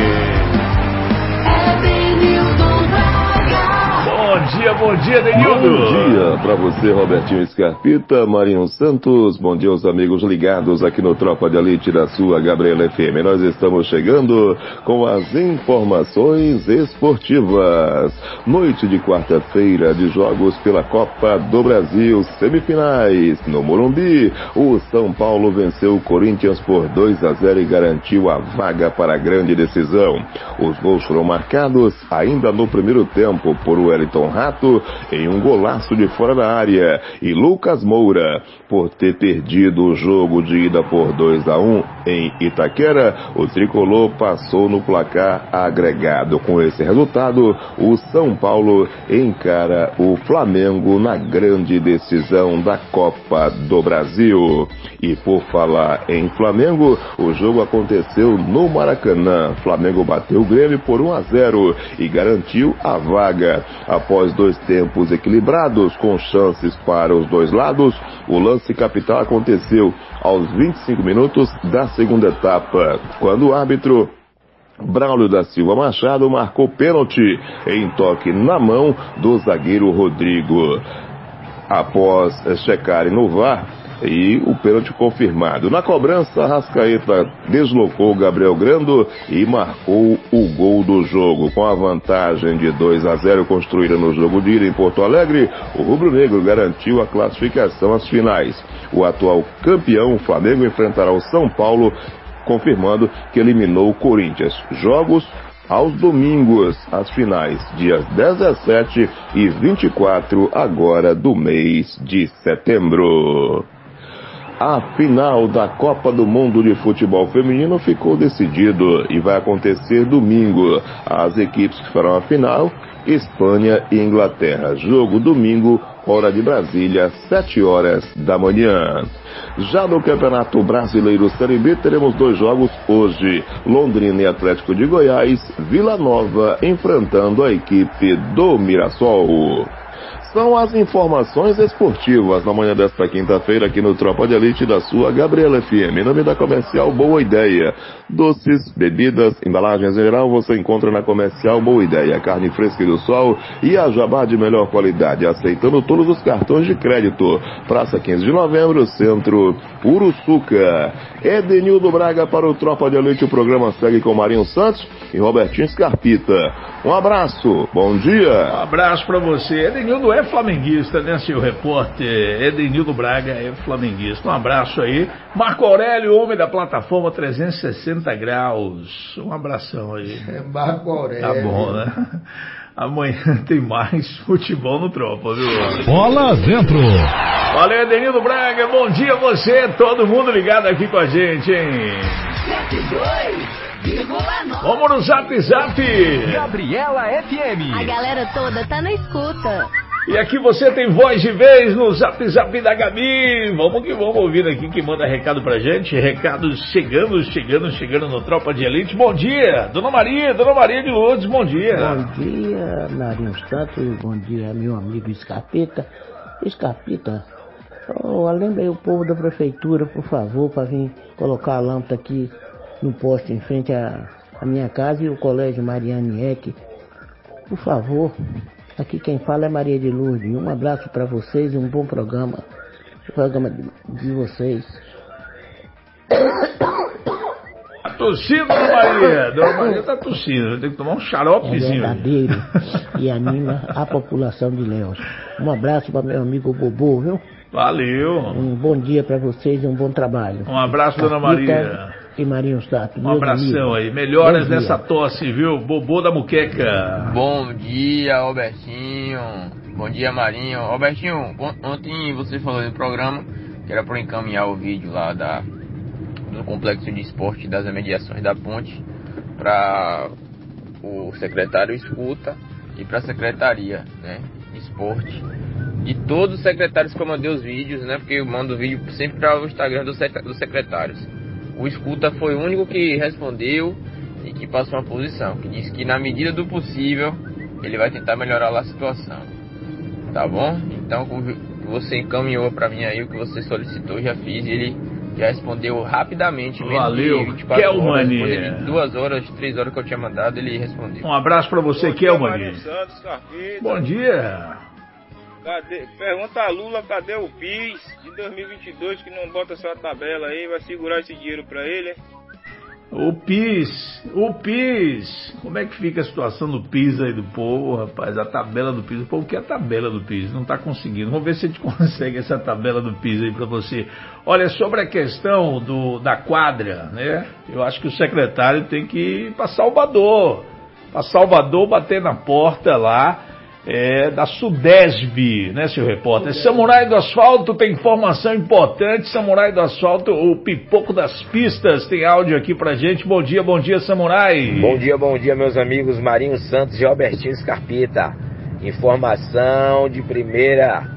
Edenildo Braga. Bom dia, bom dia, Edenildo. Bom dia, para você, Robertinho Scarpita, Marinho Santos. Bom dia aos amigos ligados aqui no Tropa de Elite da sua Gabriela F M. Nós estamos chegando com as informações esportivas. Noite de quarta-feira de jogos pela Copa do Brasil, semifinais. No Morumbi, o São Paulo venceu o Corinthians por dois a zero e garantiu a vaga para a grande decisão. Os gols foram marcados ainda no primeiro tempo por Wellington Rato em um golaço de fora da área e Lucas Moura por ter perdido o jogo de ida por dois a um em Itaquera. O tricolor passou no placar agregado. Com esse resultado, o São Paulo encara o Flamengo na grande decisão da Copa do Brasil. E por falar em Flamengo, o jogo aconteceu no Maracanã. Flamengo bateu o Grêmio por um a zero e garantiu a vaga. Após dois tempos equilibrados, com chances para os dois lados, o lance capital aconteceu aos vinte e cinco minutos da segunda etapa, quando o árbitro Braulio da Silva Machado marcou pênalti em toque na mão do zagueiro Rodrigo. Após checarem no V A R, e o pênalti confirmado. Na cobrança, Arrascaeta deslocou Gabriel Grando e marcou o gol do jogo. Com a vantagem de dois a zero construída no jogo de ida em Porto Alegre, o rubro-negro garantiu a classificação às finais. O atual campeão, o Flamengo, enfrentará o São Paulo, confirmando que eliminou o Corinthians. Jogos aos domingos, as finais, dias dezessete e vinte e quatro, agora do mês de setembro. A final da Copa do Mundo de Futebol Feminino ficou decidido e vai acontecer domingo. As equipes que farão a final, Espanha e Inglaterra. Jogo domingo, hora de Brasília, sete horas da manhã. Já no Campeonato Brasileiro Série B, teremos dois jogos hoje. Londrina e Atlético de Goiás, Vila Nova enfrentando a equipe do Mirassol. São as informações esportivas na manhã desta quinta-feira aqui no Tropa de Elite da sua Gabriela F M. Em nome da Comercial Boa Ideia. Doces, bebidas, embalagens em geral você encontra na Comercial Boa Ideia. Carne fresca e do sol e a jabá de melhor qualidade, aceitando todos os cartões de crédito. Praça quinze de novembro, Centro Uruçuca. Edenildo Braga para o Tropa de Elite. O programa segue com Marinho Santos e Robertinho Scarpita. Um abraço, bom dia. Um abraço pra você. Edenildo é flamenguista, né, seu repórter? Edenildo Braga é flamenguista. Um abraço aí. Marco Aurélio, homem da plataforma trezentos e sessenta graus. Um abração aí. É Marco Aurélio. Tá bom, né? Amanhã tem mais futebol no Tropa, viu? Bola dentro. Valeu, Edenildo Braga. Bom dia a você. Todo mundo ligado aqui com a gente, hein? Vamos no Zap Zap. Gabriela F M. A galera toda tá na escuta. E aqui você tem voz de vez no Zap Zap da Gabi. Vamos que vamos ouvindo aqui quem manda recado pra gente. Recados chegando, chegando, chegando no Tropa de Elite. Bom dia, Dona Maria, Dona Maria de Lourdes, bom dia. Bom dia, Marinho Santos, bom dia, meu amigo Scarpita. Scarpita, oh, lembra aí o povo da prefeitura, por favor, para vir colocar a lâmpada aqui no poste em frente à, à minha casa e o colégio Mariane Eck. Por favor, aqui quem fala é Maria de Lourdes. Um abraço para vocês e um bom programa. O programa de, de vocês. Tá tossindo, Dona Maria. Dona Maria tá tossindo. Tem que tomar um xaropezinho. É verdadeiro e anima a população de Léus. Um abraço para meu amigo Bobô, viu? Valeu. Um bom dia para vocês e um bom trabalho. Um abraço, Dona Maria. E Marinho Santos. Um abração aí. Melhoras nessa tosse, viu? Bobô da muqueca. Bom dia, Albertinho. Bom dia, Marinho. Albertinho, ontem você falou no programa que era para encaminhar o vídeo lá da, do Complexo de Esporte das Imediações da Ponte para o secretário Escuta e para a Secretaria, né, de Esporte. De todos os secretários que eu mandei os vídeos, né, porque eu mando o vídeo sempre para o Instagram dos secretários. O Escuta foi o único que respondeu e que passou uma posição, que disse que na medida do possível ele vai tentar melhorar lá a situação. Tá bom? Então o que você encaminhou para mim aí, o que você solicitou, já fiz e ele já respondeu rapidamente. Valeu, Kelmani. Duas horas, três horas que eu tinha mandado, ele respondeu. Um abraço para você, Kelmani. Bom dia. Cadê? Pergunta a Lula, cadê o PIS de dois mil e vinte e dois que não bota sua tabela aí, vai segurar esse dinheiro pra ele, hein? O PIS, o PIS, como é que fica a situação do PIS aí do povo, rapaz? A tabela do PIS, o povo quer a tabela do PIS, não está conseguindo. Vamos ver se a gente consegue essa tabela do PIS aí para você. Olha, sobre a questão do, da quadra, né? Eu acho que o secretário tem que ir para Salvador, para Salvador bater na porta lá. É, da Sudesb, né, seu repórter? Samurai do Asfalto tem informação importante. Samurai do Asfalto, o pipoco das pistas, tem áudio aqui pra gente. Bom dia, bom dia, Samurai. Bom dia, bom dia, meus amigos Marinho Santos e Albertinho Scarpita. Informação de primeira.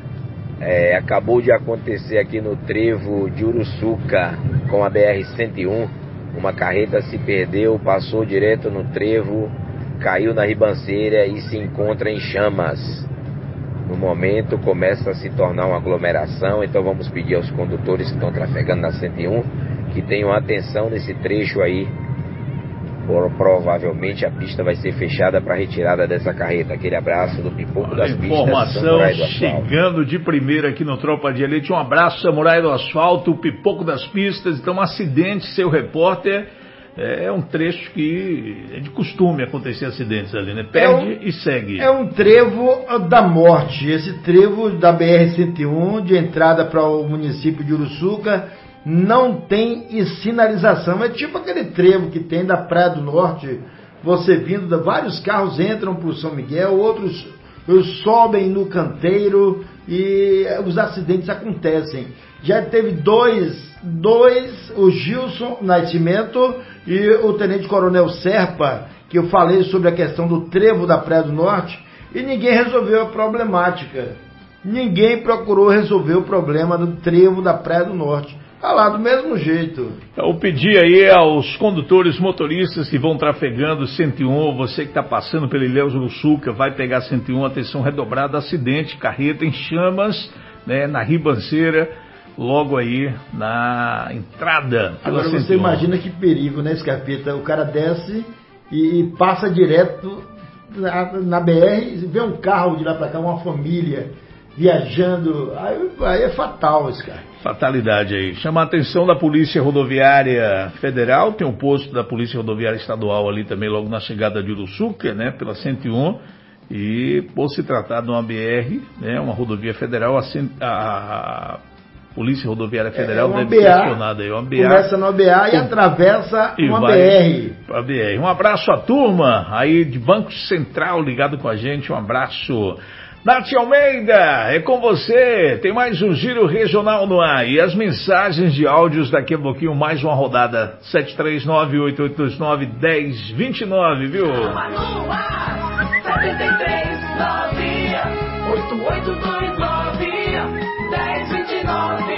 É, acabou de acontecer aqui no trevo de Uruçuca com a B R cento e um. Uma carreta se perdeu, passou direto no trevo, caiu na ribanceira e se encontra em chamas. No momento começa a se tornar uma aglomeração, então vamos pedir aos condutores que estão trafegando na cento e um que tenham atenção nesse trecho aí. Por, provavelmente a pista vai ser fechada para retirada dessa carreta. Aquele abraço do Pipoco das Pistas. Informação chegando de primeira aqui no Tropa de Elite. Um abraço, Samurai do Asfalto, o Pipoco das Pistas. Então, um acidente, seu repórter. É um trecho que é de costume acontecer acidentes ali, né? Perde é um, e segue. É um trevo da morte. Esse trevo da B R cento e um, de entrada para o município de Uruçuca, não tem sinalização. É tipo aquele trevo que tem da Praia do Norte. Você vindo, da, vários carros entram por São Miguel, outros sobem no canteiro e os acidentes acontecem. Já teve dois, dois, o Gilson Nascimento e o Tenente Coronel Serpa, que eu falei sobre a questão do trevo da Praia do Norte, e ninguém resolveu a problemática. Ninguém procurou resolver o problema do trevo da Praia do Norte. Está lá do mesmo jeito. Eu pedi aí aos condutores motoristas que vão trafegando cento e um, você que está passando pelo Ilhéus Uruçuca, vai pegar cento e um, atenção redobrada, acidente, carreta em chamas, né, na ribanceira, logo aí na entrada. Agora você imagina que perigo, né, Scarpita? O cara desce e, e passa direto na, na B R e vê um carro de lá para cá, uma família viajando. Aí, aí é fatal esse cara. Fatalidade aí. Chama a atenção da Polícia Rodoviária Federal, tem um posto da Polícia Rodoviária Estadual ali também logo na chegada de Uruçuca, né, pela cento e um. E por se tratar de uma B R, né, uma rodovia federal, a, a Polícia Rodoviária Federal é deve ser acionada aí. Uma B A, começa no B A e atravessa e uma B R. Pra B R. Um abraço à turma aí de Banco Central ligado com a gente. Um abraço. Nath Almeida, é com você. Tem mais um Giro Regional no ar. E as mensagens de áudios daqui a pouquinho, mais uma rodada. sete três nove, oito oito dois nove, um zero dois nove, viu? sete três nove, oito oito dois nove, um zero dois nove.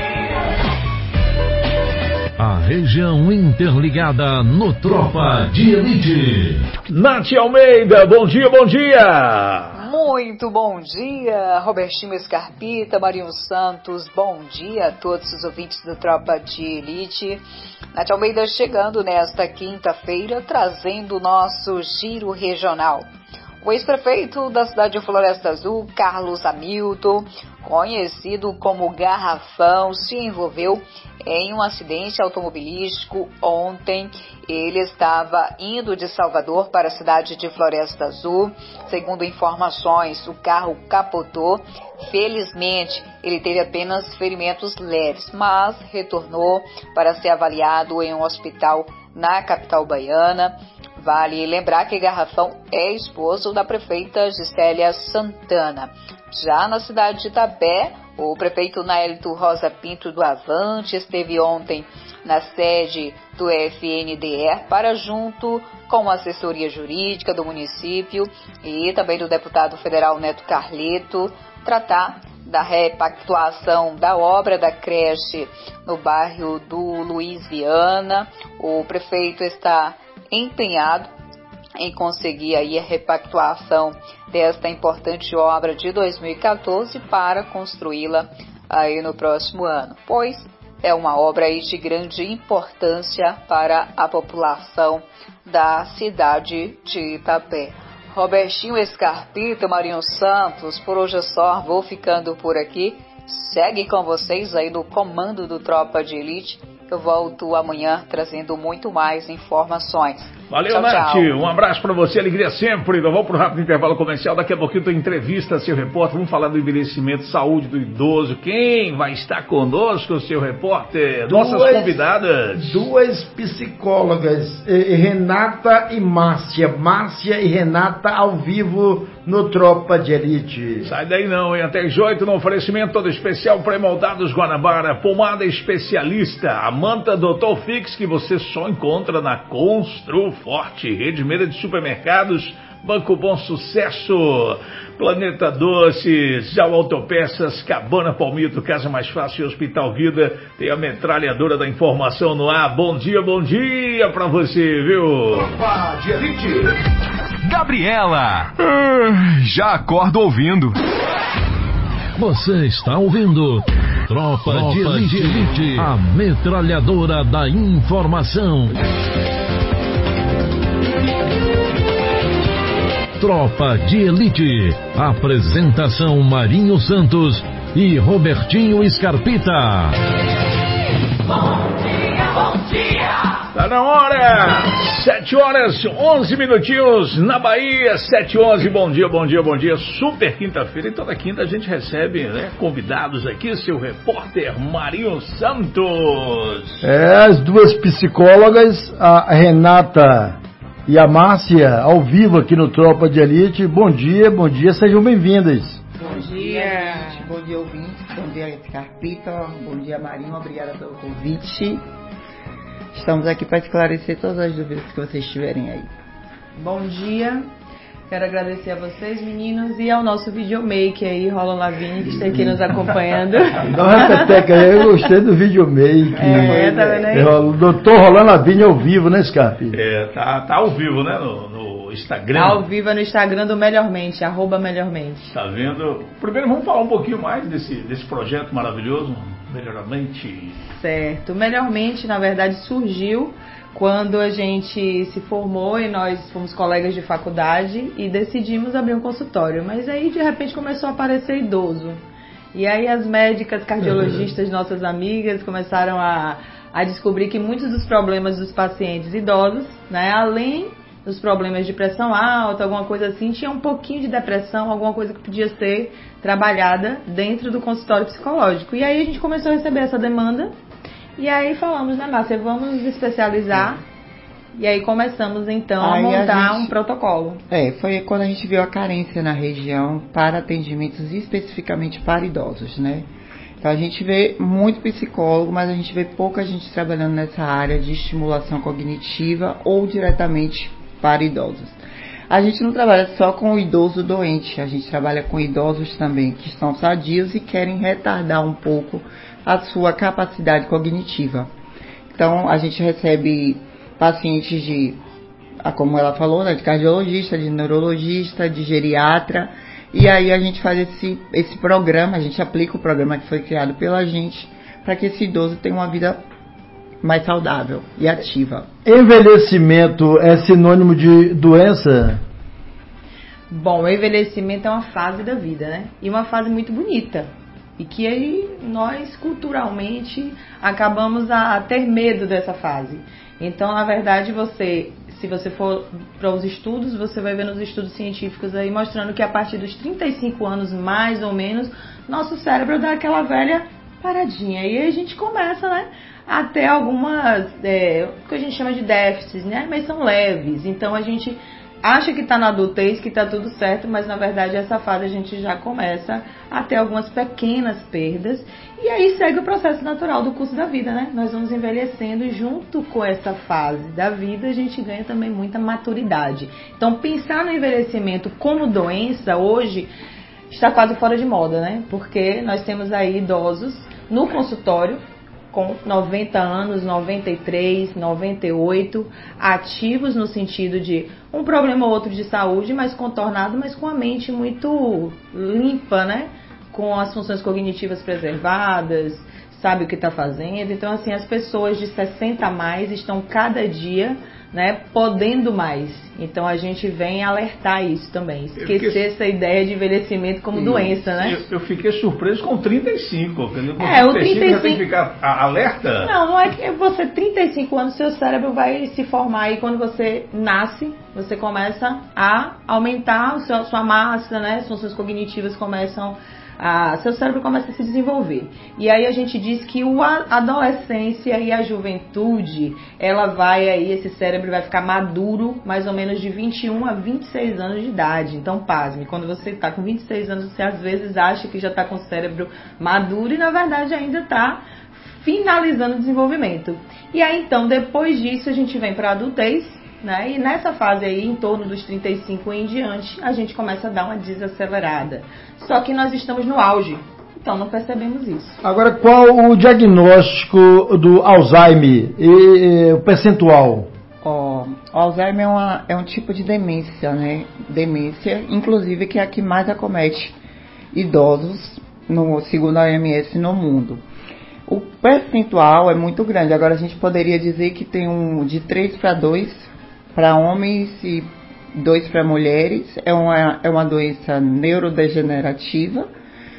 A região interligada no Tropa de Elite. Nath Almeida, bom dia, bom dia. Muito bom dia, Robertinho Scarpita, Marinho Santos, bom dia a todos os ouvintes do Tropa de Elite. Nath Almeida chegando nesta quinta-feira, trazendo o nosso giro regional. O ex-prefeito da cidade de Floresta Azul, Carlos Hamilton, conhecido como Garrafão, se envolveu em um acidente automobilístico ontem. Ele estava indo de Salvador para a cidade de Floresta Azul. Segundo informações, o carro capotou. Felizmente, ele teve apenas ferimentos leves, mas retornou para ser avaliado em um hospital na capital baiana. Vale lembrar que Garrafão é esposo da prefeita Gisélia Santana. Já na cidade de Itabé, o prefeito Naelito Rosa Pinto do Avante esteve ontem na sede do F N D E para, junto com a assessoria jurídica do município e também do deputado federal Neto Carleto, tratar da repactuação da obra da creche no bairro do Luiz Viana. O prefeito está empenhado em conseguir aí a repactuação desta importante obra de dois mil e quatorze para construí-la aí no próximo ano, pois é uma obra aí de grande importância para a população da cidade de Itapé. Robertinho Scarpita, Marinho Santos, por hoje é só, vou ficando por aqui. Segue com vocês aí no comando do Tropa de Elite. Eu volto amanhã trazendo muito mais informações. Valeu, tchau, Nath. tchau. Um abraço pra você, alegria sempre. Nós vamos pro rápido intervalo comercial. Daqui a pouquinho tem entrevista, seu repórter. Vamos falar do envelhecimento, saúde do idoso. Quem vai estar conosco, seu repórter? Duas, Nossas convidadas. Duas psicólogas, eh, Renata e Márcia. Márcia e Renata ao vivo no Tropa de Elite. Sai daí não, hein? Até às oito no oferecimento todo especial pré-moldados Guanabara. Pomada especialista. A manta doutor Fix que você só encontra na Constru Forte, Rede Meira de Supermercados, Banco Bom Sucesso, Planeta Doces, Jau Autopeças, Cabana Palmito, Casa Mais Fácil e Hospital Vida. Tem a metralhadora da informação no ar. Bom dia, bom dia pra você, viu? Tropa de Elite. Gabriela, já acordo ouvindo. Você está ouvindo Tropa, Tropa de, Elite, de Elite, a metralhadora da informação. Tropa de Elite. Apresentação Marinho Santos e Robertinho Scarpita. Bom dia, bom dia. Tá na hora. Sete horas, onze minutinhos na Bahia. Sete, onze. Bom dia, bom dia, bom dia. Super quinta-feira. E toda quinta a gente recebe, né, convidados aqui. Seu repórter Marinho Santos. É, as duas psicólogas, a Renata e a Márcia, ao vivo aqui no Tropa de Elite. Bom dia, bom dia, sejam bem-vindas. Bom dia, gente. Bom dia, ouvintes. Bom dia, Scarpita. Bom dia, Marinho. Obrigada pelo convite. Estamos aqui para esclarecer todas as dúvidas que vocês tiverem aí. Bom dia. Quero agradecer a vocês, meninos, e ao nosso videomaker aí, Roland Lavigne, que está aqui nos acompanhando. Não, Repeteca, eu gostei do videomaker. É, tá vendo aí? O doutor Roland Lavigne ao vivo, né, Scarpe? É, tá, tá ao vivo, né, no, no Instagram. Ao vivo no Instagram do Melhormente, arroba Melhormente. Tá vendo? Primeiro vamos falar um pouquinho mais desse, desse projeto maravilhoso, Melhoramente. Certo. Melhormente, na verdade, surgiu quando a gente se formou e nós fomos colegas de faculdade e decidimos abrir um consultório. Mas aí, de repente, começou a aparecer idoso. E aí as médicas cardiologistas, nossas amigas, começaram a, a descobrir que muitos dos problemas dos pacientes idosos, né, além dos problemas de pressão alta, alguma coisa assim, tinha um pouquinho de depressão, alguma coisa que podia ser trabalhada dentro do consultório psicológico. E aí a gente começou a receber essa demanda. E aí falamos, né, Márcia, vamos especializar. E aí começamos, então, a Aí montar a gente- um protocolo. É, foi quando a gente viu a carência na região para atendimentos especificamente para idosos, né? Então a gente vê muito psicólogo, mas a gente vê pouca gente trabalhando nessa área de estimulação cognitiva ou diretamente para idosos. A gente não trabalha só com o idoso doente, a gente trabalha com idosos também que estão sadios e querem retardar um pouco a sua capacidade cognitiva. Então a gente recebe pacientes de, ah, como ela falou, né, de cardiologista, de neurologista, de geriatra, e aí a gente faz esse, esse programa, a gente aplica o programa que foi criado pela gente para que esse idoso tenha uma vida mais saudável e ativa. Envelhecimento é sinônimo de doença? Bom, o envelhecimento é uma fase da vida, né? E uma fase muito bonita. E que aí nós, culturalmente, acabamos a ter medo dessa fase. Então, na verdade, você, se você for para os estudos, você vai ver nos estudos científicos aí mostrando que a partir dos trinta e cinco anos, mais ou menos, nosso cérebro dá aquela velha paradinha. E aí a gente começa, né, a ter algumas, é, o que a gente chama de déficits, né? Mas são leves. Então, a gente acha que está na adultez, que está tudo certo, mas na verdade essa fase a gente já começa a ter algumas pequenas perdas e aí segue o processo natural do curso da vida, né? Nós vamos envelhecendo e junto com essa fase da vida a gente ganha também muita maturidade. Então pensar no envelhecimento como doença hoje está quase fora de moda, né? Porque nós temos aí idosos no consultório com noventa anos, noventa e três, noventa e oito, ativos no sentido de um problema ou outro de saúde, mas contornado, mas com a mente muito limpa, né? Com as funções cognitivas preservadas, sabe o que está fazendo. Então, assim, as pessoas de sessenta a mais estão cada dia né, podendo mais. Então a gente vem alertar isso também, esquecer fiquei... essa ideia de envelhecimento como Sim. doença, né? Eu, eu fiquei surpreso com trinta e cinco, quer dizer, com é, trinta e cinco, o trinta e cinco já tem que ficar alerta? Não, não é que você, trinta e cinco anos, seu cérebro vai se formar e quando você nasce, você começa a aumentar a sua, sua massa, né, as funções cognitivas começam a, seu cérebro começa a se desenvolver. E aí a gente diz que a adolescência e a juventude, ela vai aí, esse cérebro vai ficar maduro mais ou menos de vinte e um a vinte e seis anos de idade. Então, pasme, quando você está com vinte e seis anos, você às vezes acha que já está com o cérebro maduro e na verdade ainda está finalizando o desenvolvimento. E aí então, depois disso, a gente vem para a adultez, né? E nessa fase aí, em torno dos trinta e cinco em diante, a gente começa a dar uma desacelerada. Só que nós estamos no auge, então não percebemos isso. Agora, qual o diagnóstico do Alzheimer e, e o percentual? Oh, o Alzheimer é, uma, é um tipo de demência, né? Demência, inclusive, que é a que mais acomete idosos, no, segundo a O M S, no mundo. O percentual é muito grande. Agora, a gente poderia dizer que tem um de três para dois para homens e dois para mulheres. É uma, é uma doença neurodegenerativa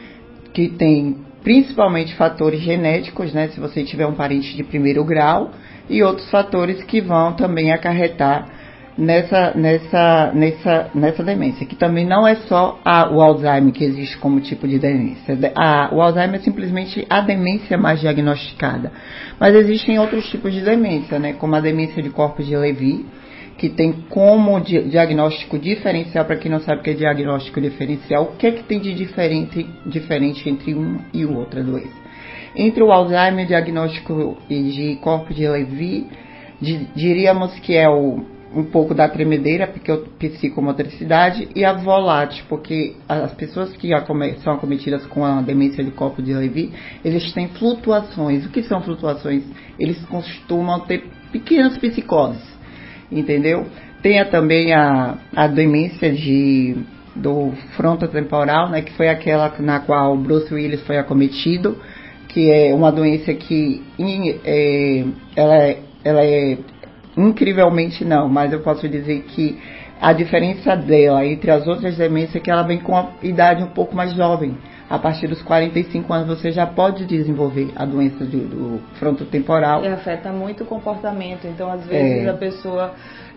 que tem principalmente fatores genéticos, né? Se você tiver um parente de primeiro grau, e outros fatores que vão também acarretar nessa, nessa, nessa, nessa demência, que também não é só a, o Alzheimer que existe como tipo de demência. A, o Alzheimer é simplesmente a demência mais diagnosticada. Mas existem outros tipos de demência, né? Como a demência de corpo de Levy, que tem como di diagnóstico diferencial. Para quem não sabe o que é diagnóstico diferencial, o que é que tem de diferente, diferente entre um e o outro doença? Entre o Alzheimer, o diagnóstico de corpo de Levy, di diríamos que é o, um pouco da tremedeira, porque é psicomotricidade, e a volátil, porque as pessoas que acome são acometidas com a demência de corpo de Levy, eles têm flutuações. O que são flutuações? Eles costumam ter pequenas psicoses. Entendeu? Tem também a, a demência de, do frontotemporal, né, que foi aquela na qual Bruce Willis foi acometido, que é uma doença que in, é, ela, é, ela é incrivelmente não, mas eu posso dizer que a diferença dela entre as outras demências é que ela vem com a idade um pouco mais jovem. A partir dos quarenta e cinco anos você já pode desenvolver a doença do, do frontotemporal. E afeta muito o comportamento. Então, às vezes, é. a pessoa,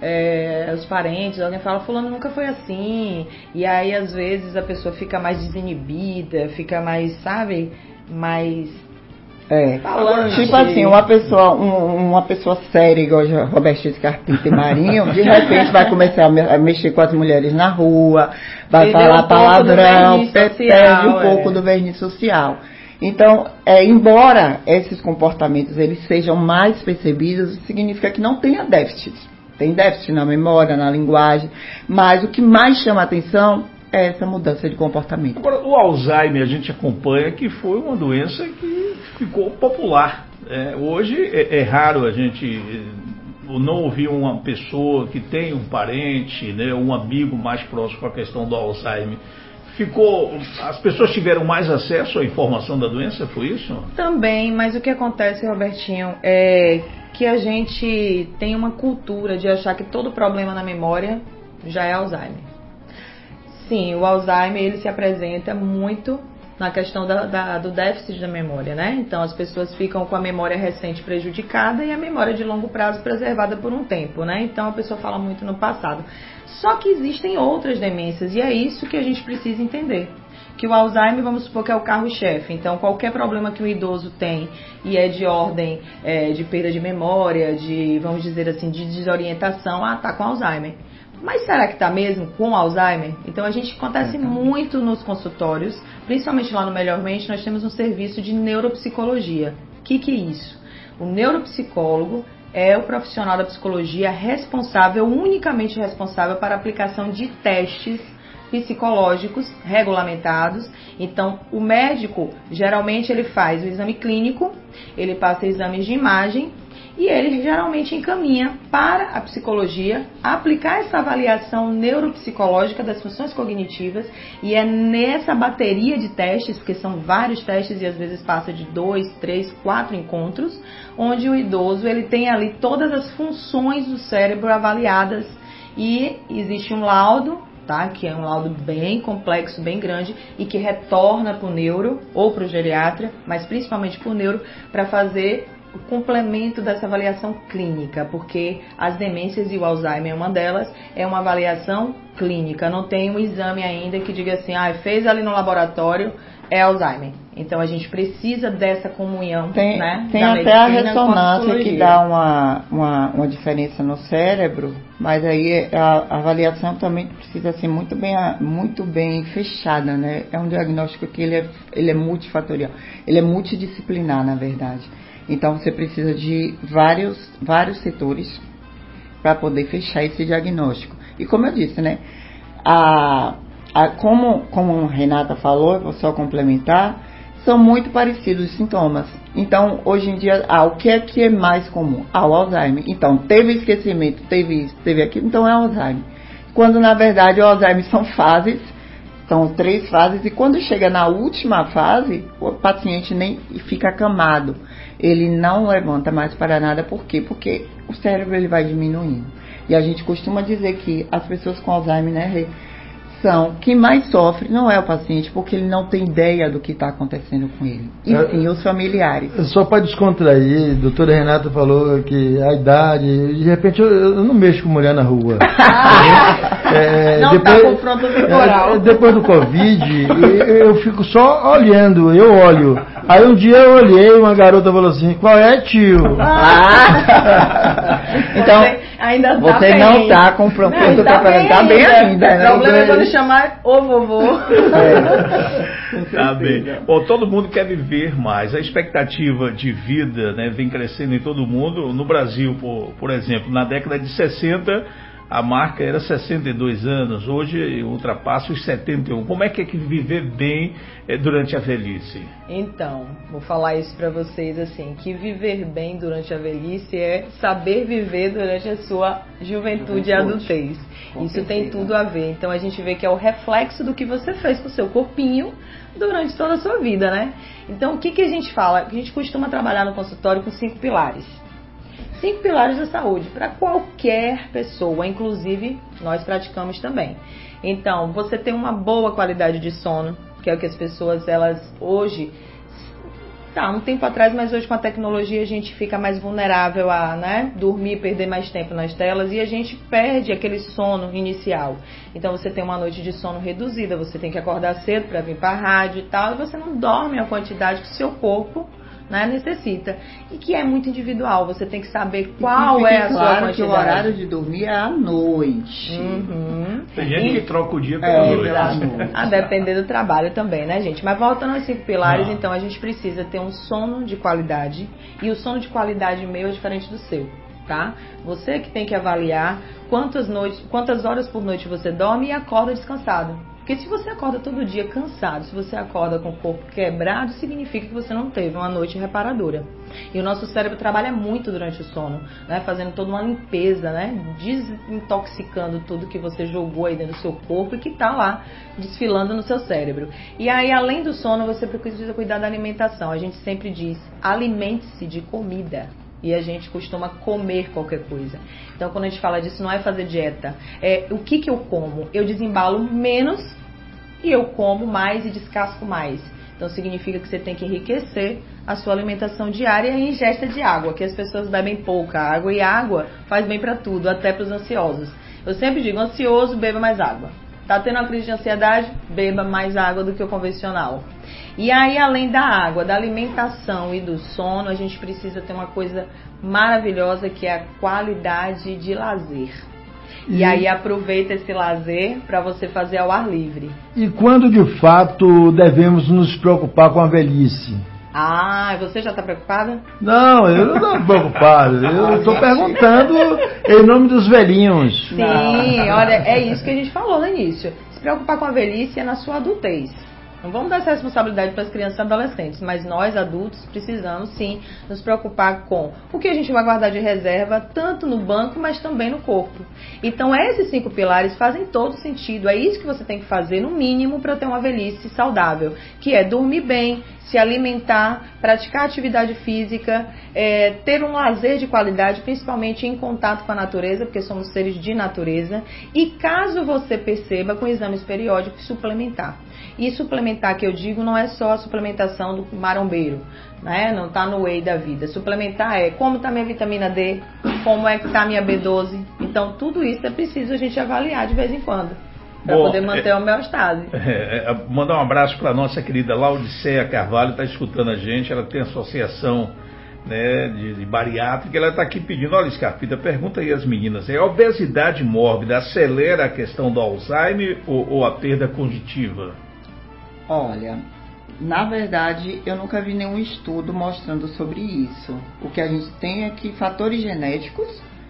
é, os parentes, alguém fala, fulano nunca foi assim. E aí, às vezes, a pessoa fica mais desinibida, fica mais, sabe, mais... É, falando tipo assim, uma pessoa, um, uma pessoa séria, igual Robertinho Scarpita e Marinho, de repente vai começar a, me a mexer com as mulheres na rua, vai Perdeu falar um palavrão, perde um pouco é. do verniz social. Então, é, embora esses comportamentos eles sejam mais percebidos, significa que não tenha déficit. Tem déficit na memória, na linguagem, mas o que mais chama a atenção é essa mudança de comportamento. Agora, o Alzheimer a gente acompanha que foi uma doença que ficou popular. É, hoje é, é raro a gente não ouvir uma pessoa que tem um parente, né, um amigo mais próximo com a questão do Alzheimer. Ficou, as pessoas tiveram mais acesso à informação da doença, foi isso? Também, mas o que acontece, Robertinho, é que a gente tem uma cultura de achar que todo problema na memória já é Alzheimer. Sim, o Alzheimer ele se apresenta muito na questão da, da, do déficit da memória, né? Então as pessoas ficam com a memória recente prejudicada e a memória de longo prazo preservada por um tempo, né? Então a pessoa fala muito no passado. Só que existem outras demências e é isso que a gente precisa entender. Que o Alzheimer, vamos supor que é o carro-chefe. Então qualquer problema que o idoso tem e é de ordem é, de perda de memória, de, vamos dizer assim, de desorientação, ah, tá com Alzheimer. Mas será que está mesmo com Alzheimer? Então a gente acontece muito nos consultórios, principalmente lá no Melhor Mente, nós temos um serviço de neuropsicologia. O que, que é isso? O neuropsicólogo é o profissional da psicologia responsável, unicamente responsável para a aplicação de testes psicológicos regulamentados. Então o médico geralmente ele faz o exame clínico, ele passa exames de imagem E ele geralmente encaminha para a psicologia aplicar essa avaliação neuropsicológica das funções cognitivas, e é nessa bateria de testes, porque são vários testes e às vezes passa de dois, três, quatro encontros, onde o idoso ele tem ali todas as funções do cérebro avaliadas, e existe um laudo, tá? Que é um laudo bem complexo, bem grande, e que retorna para o neuro ou para o geriatra, mas principalmente para o neuro, para fazer o complemento dessa avaliação clínica, porque as demências e o Alzheimer, uma delas, é uma avaliação clínica. Não tem um exame ainda que diga assim, ah, fez ali no laboratório, é Alzheimer. Então a gente precisa dessa comunhão, tem, né? Tem da até a medicina com a ressonância que psicologia. dá uma, uma, uma diferença no cérebro, mas aí a, a avaliação também precisa ser muito bem, muito bem fechada, né? É um diagnóstico que ele é, ele é multifatorial, ele é multidisciplinar, na verdade. Então você precisa de vários, vários setores para poder fechar esse diagnóstico. E como eu disse, né? A, a, como, como a Renata falou, vou só complementar, são muito parecidos os sintomas. Então, hoje em dia, ah, o que é que é mais comum? Ah, o Alzheimer. Então, teve esquecimento, teve isso, teve aquilo, então é Alzheimer. Quando, na verdade, o Alzheimer são fases, são três fases, e quando chega na última fase, o paciente nem fica acamado. Ele não levanta mais para nada. Por quê? Porque o cérebro ele vai diminuindo. E a gente costuma dizer que as pessoas com Alzheimer, né, Rê, são quem mais sofre não é o paciente, porque ele não tem ideia do que está acontecendo com ele. E sim, os familiares. Só para descontrair, a doutora Renata falou que a idade, de repente eu, eu não mexo com mulher na rua. é, não depois, tá confronto temporal. É, depois do Covid, eu fico só olhando, eu olho. Aí um dia eu olhei, uma garota falou assim, qual é, tio? Ah. Então, você ainda tá você bem. não está com confronto tá temporal, tá bem ainda. O problema é quando chamar o vovô. É. Tá bem. Bom, todo mundo quer viver mais. A expectativa de vida, né, vem crescendo em todo mundo. No Brasil, por, por exemplo, na década de sessenta, a marca era sessenta e dois anos. Hoje ultrapassa os setenta e um. Como é que é que viver bem é, durante a velhice? Então, vou falar isso pra vocês assim, que viver bem durante a velhice é saber viver durante a sua juventude e adultez. Isso tem tudo a ver. Então a gente vê que é o reflexo do que você fez com o seu corpinho durante toda a sua vida, né? Então o que, que a gente fala? A gente costuma trabalhar no consultório com cinco pilares. Cinco pilares da saúde para qualquer pessoa, inclusive nós praticamos também. Então, você tem uma boa qualidade de sono, que é o que as pessoas, elas hoje, tá, um tempo atrás, mas hoje com a tecnologia a gente fica mais vulnerável a, né, dormir, perder mais tempo nas telas, e a gente perde aquele sono inicial. Então você tem uma noite de sono reduzida, você tem que acordar cedo para vir para a rádio e tal, e você não dorme a quantidade que o seu corpo, né, necessita, e que é muito individual. Você tem que saber qual é a sua claro quantidade. Que o horário de dormir é à noite. Uhum. Tem gente E- que troca o dia pela É, noite. pela noite. A depender do trabalho também, né, gente? Mas voltando aos cinco pilares, Ah. então a gente precisa ter um sono de qualidade, e o sono de qualidade meu é diferente do seu, tá? Você que tem que avaliar quantas noites, quantas horas por noite você dorme e acorda descansado. Porque se você acorda todo dia cansado, se você acorda com o corpo quebrado, significa que você não teve uma noite reparadora. E o nosso cérebro trabalha muito durante o sono, né? Fazendo toda uma limpeza, né? Desintoxicando tudo que você jogou aí dentro do seu corpo e que tá lá desfilando no seu cérebro. E aí, além do sono, você precisa cuidar da alimentação. A gente sempre diz, alimente-se de comida. E a gente costuma comer qualquer coisa. Então, quando a gente fala disso, não é fazer dieta. É o que, que eu como? Eu desembalo menos e eu como mais e descasco mais. Então, significa que você tem que enriquecer a sua alimentação diária e a ingesta de água, que as pessoas bebem pouca água. E água faz bem para tudo, até para os ansiosos. Eu sempre digo, ansioso, beba mais água. Tá tendo uma crise de ansiedade? Beba mais água do que o convencional. E aí, além da água, da alimentação e do sono, a gente precisa ter uma coisa maravilhosa que é a qualidade de lazer. E, E- aí aproveita esse lazer para você fazer ao ar livre. E quando de fato devemos nos preocupar com a velhice? Ah, você já está preocupada? Não, eu não estou preocupado. Eu estou perguntando em nome dos velhinhos. Sim, olha, é isso que a gente falou no início. Se preocupar com a velhice é na sua adultez. Não vamos dar essa responsabilidade para as crianças e adolescentes, mas nós, adultos, precisamos sim nos preocupar com o que a gente vai guardar de reserva, tanto no banco, mas também no corpo. Então, esses cinco pilares fazem todo sentido. É isso que você tem que fazer, no mínimo, para ter uma velhice saudável, que é dormir bem, se alimentar, praticar atividade física, é, ter um lazer de qualidade, principalmente em contato com a natureza, porque somos seres de natureza, e caso você perceba, com exames periódicos, suplementar. E suplementar, que eu digo, não é só a suplementação do marombeiro, né? Não está no whey da vida. Suplementar é como está minha vitamina D, como é que está minha B doze. Então, tudo isso é preciso a gente avaliar de vez em quando, para poder manter é, a homeostase. É, é, mandar um abraço para a nossa querida Laudiceia Carvalho, está escutando a gente, ela tem associação, né, de, de bariátrica, ela está aqui pedindo, olha, Scarpita, pergunta aí às meninas, a obesidade mórbida acelera a questão do Alzheimer ou, ou a perda cognitiva? Olha, na verdade, eu nunca vi nenhum estudo mostrando sobre isso. O que a gente tem é que fatores genéticos,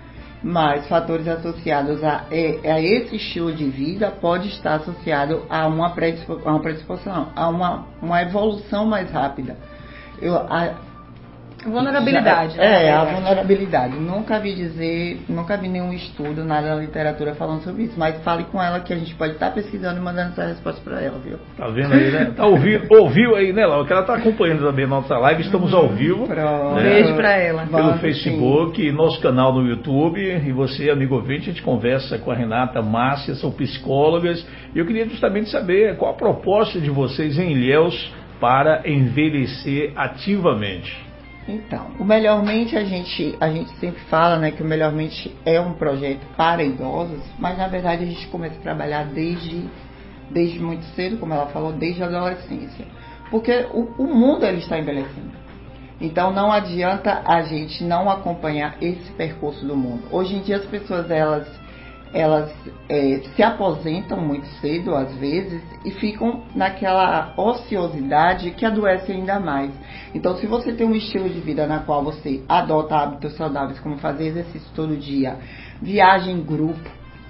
mas fatores associados a, a esse estilo de vida pode estar associado a uma predisposição, a uma, predisposição, a uma, uma evolução mais rápida. Eu, a, vulnerabilidade. Já, é, a vulnerabilidade. Nunca vi dizer, nunca vi nenhum estudo, nada na literatura falando sobre isso, mas fale com ela que a gente pode estar pesquisando e mandando essa resposta para ela, viu? Tá vendo aí, né? Tá ouvindo, ouviu aí, né, Laura? Que ela tá acompanhando também a nossa live, estamos ao vivo. Né? Beijo para ela. Pelo Vamos, Facebook, sim. Nosso canal no YouTube, e você, amigo ouvinte, a gente conversa com a Renata Márcia, são psicólogas, e eu queria justamente saber qual a proposta de vocês em Ilhéus para envelhecer ativamente. Então, o Melhormente a gente, a gente sempre fala, né, que o Melhormente é um projeto para idosos, mas na verdade a gente começa a trabalhar desde, desde muito cedo, como ela falou, desde a adolescência. Porque o, o mundo ele está envelhecendo. Então não adianta a gente não acompanhar esse percurso do mundo. Hoje em dia as pessoas elas, elas é, se aposentam muito cedo às vezes e ficam naquela ociosidade que adoece ainda mais. Então se você tem um estilo de vida na qual você adota hábitos saudáveis, como fazer exercício todo dia, viagem em grupo,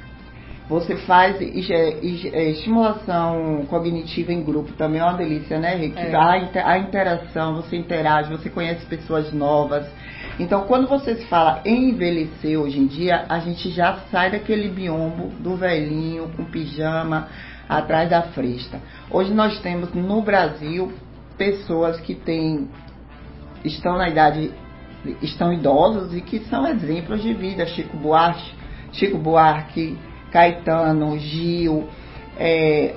você faz estimulação cognitiva em grupo, também é uma delícia, né, Rick? É. A interação, você interage, você conhece pessoas novas. Então, quando você se fala em envelhecer hoje em dia, a gente já sai daquele biombo do velhinho com pijama atrás da fresta. Hoje nós temos no Brasil pessoas que têm, estão na idade, estão idosos e que são exemplos de vida. Chico Buarque, Chico Buarque, Caetano, Gil, é,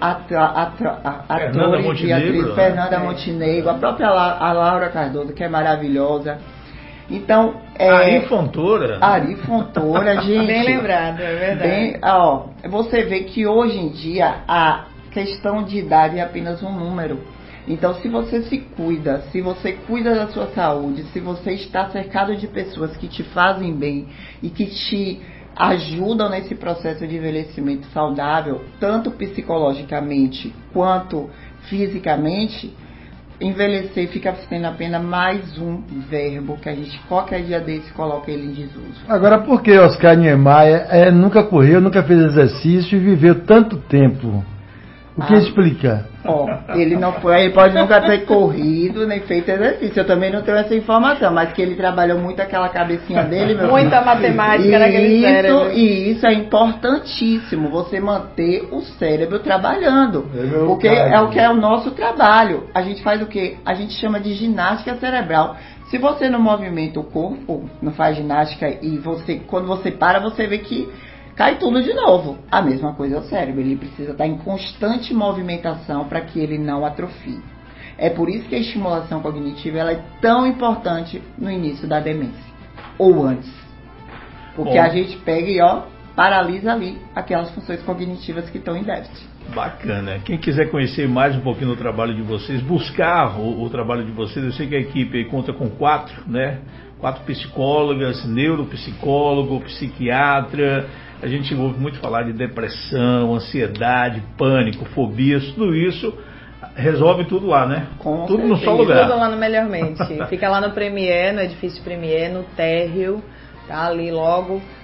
atores e atrizes, Fernanda Montenegro, a própria La, a Laura Cardoso, que é maravilhosa. Então, é, Ari Fontoura. Ari Fontoura, gente. Bem lembrado, é verdade. Bem, ó, você vê que hoje em dia a questão de idade é apenas um número. Então, se você se cuida, se você cuida da sua saúde, se você está cercado de pessoas que te fazem bem e que te ajudam nesse processo de envelhecimento saudável, tanto psicologicamente quanto fisicamente, envelhecer fica sendo apenas mais um verbo que a gente qualquer dia desse coloca ele em desuso. Agora, por que Oscar Niemeyer é, nunca correu, nunca fez exercício e viveu tanto tempo? O que ah, explica? Ó, ele não foi, ele pode nunca ter corrido nem feito exercício. Eu também não tenho essa informação, mas que ele trabalhou muito aquela cabecinha dele, meu Muita filho. matemática naquele cérebro. E isso é importantíssimo, você manter o cérebro trabalhando. É porque caso. é o que é o nosso trabalho. A gente faz o quê? A gente chama de ginástica cerebral. Se você não movimenta o corpo, não faz ginástica e você, quando você para, você vê que cai tudo de novo. A mesma coisa é o cérebro. Ele precisa estar em constante movimentação para que ele não atrofie. É por isso que a estimulação cognitiva ela é tão importante no início da demência. Ou antes. Porque Bom. a gente pega e ó, paralisa ali aquelas funções cognitivas que estão em déficit. Bacana. Quem quiser conhecer mais um pouquinho do trabalho de vocês, buscar o, o trabalho de vocês, eu sei que a equipe aí conta com quatro, né? Quatro psicólogas, neuropsicólogo, psiquiatra. A gente ouve muito falar de depressão, ansiedade, pânico, fobias, tudo isso resolve tudo lá, né? Com tudo certeza. no só lugar. Tudo lá no Melhormente. Fica lá no Premier, no edifício Premier, no térreo, tá ali logo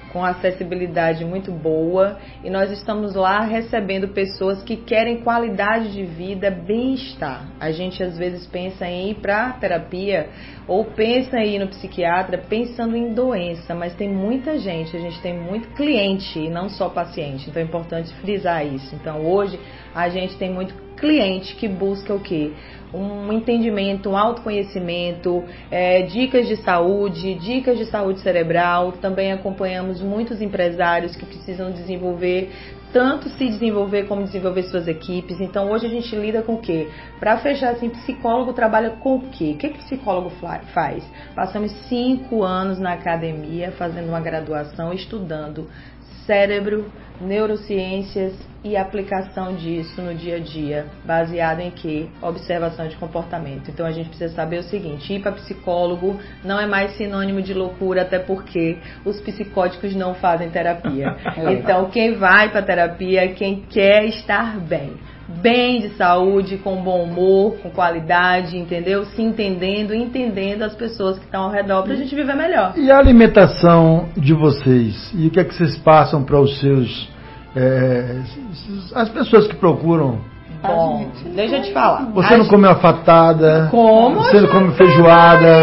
com acessibilidade muito boa, e nós estamos lá recebendo pessoas que querem qualidade de vida, bem-estar. A gente às vezes pensa em ir para terapia ou pensa em ir no psiquiatra pensando em doença, mas tem muita gente, a gente tem muito cliente e não só paciente, então é importante frisar isso. Então hoje a gente tem muito cliente que busca o quê? Um entendimento, um autoconhecimento, é, dicas de saúde, dicas de saúde cerebral. Também acompanhamos muitos empresários que precisam desenvolver, tanto se desenvolver como desenvolver suas equipes. Então hoje a gente lida com o quê? Para fechar assim, psicólogo trabalha com o quê? O que que psicólogo faz? Passamos cinco anos na academia fazendo uma graduação, estudando cérebro, neurociências e aplicação disso no dia a dia, baseado em quê? Observação de comportamento. Então a gente precisa saber o seguinte: ir para psicólogo não é mais sinônimo de loucura, até porque os psicóticos não fazem terapia. Então quem vai para terapia é quem quer estar bem. Bem de saúde, com bom humor, com qualidade, entendeu? Se entendendo, entendendo as pessoas que estão ao redor pra gente viver melhor. E a alimentação de vocês? E o que é que vocês passam para os seus... É, as pessoas que procuram? Bom, deixa eu te falar. Você não come alfatada? Como? Você não come feijoada?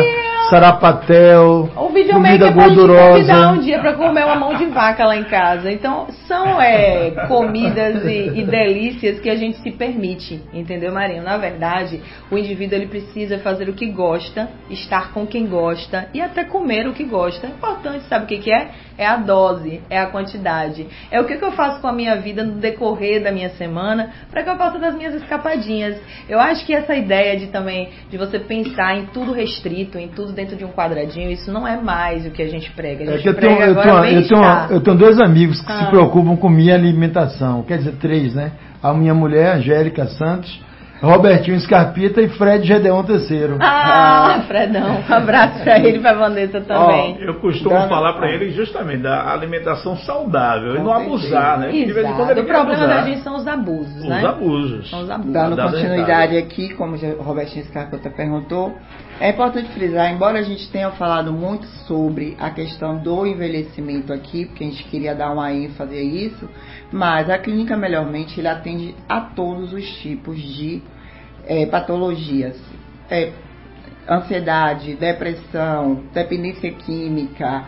Sarapatel, o videomaker pode te convidar um dia para comer uma mão de vaca lá em casa. Então, são é, comidas e, e delícias que a gente se permite, entendeu, Marinho? Na verdade, o indivíduo ele precisa fazer o que gosta, estar com quem gosta e até comer o que gosta. É importante, sabe o que, que é? É a dose, é a quantidade. É o que, que eu faço com a minha vida no decorrer da minha semana para que eu possa das minhas escapadinhas. Eu acho que essa ideia de também, de você pensar em tudo restrito, em tudo dentro de um quadradinho, isso não é mais o que a gente prega. A gente é que eu prega tenho, agora eu, tenho, eu, tenho, eu tenho dois amigos que ah. se preocupam com minha alimentação. Quer dizer, três, né? A minha mulher, Angélica Santos, Robertinho Scarpita e Fred Gedeon terceiro. Ah, Fredão. Um abraço pra ele e pra Vanessa também. Oh, eu costumo Dá falar pra ele justamente da alimentação saudável e não abusar, né? De vez em quando ele o problema abusar. Da gente são os abusos, os né? Abusos. São os abusos. Dando continuidade aqui, como o Robertinho Scarpita perguntou, é importante frisar, embora a gente tenha falado muito sobre a questão do envelhecimento aqui, porque a gente queria dar uma ênfase a isso, mas a Clínica Melhor Mente ele atende a todos os tipos de é, patologias. É, ansiedade, depressão, dependência química,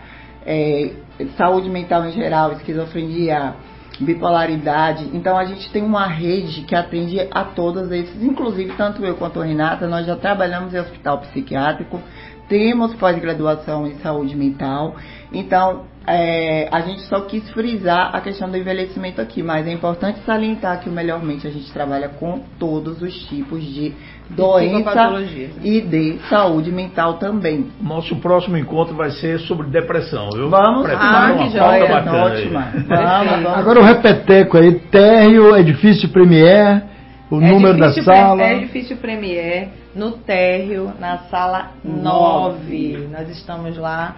é, saúde mental em geral, esquizofrenia, bipolaridade. Então a gente tem uma rede que atende a todos esses, inclusive tanto eu quanto a Renata, nós já trabalhamos em hospital psiquiátrico, temos pós-graduação em saúde mental, então é, a gente só quis frisar a questão do envelhecimento aqui, mas é importante salientar que o Melhor Mente a gente trabalha com todos os tipos de doença e de saúde mental também. Nosso próximo encontro vai ser sobre depressão, viu? Vamos, ah, que joia, ótima. Vamos, vamos. Agora o repeteco aí, térreo, edifício Premier, o é número da sala. É edifício Premier, no térreo, na sala nove. Nós estamos lá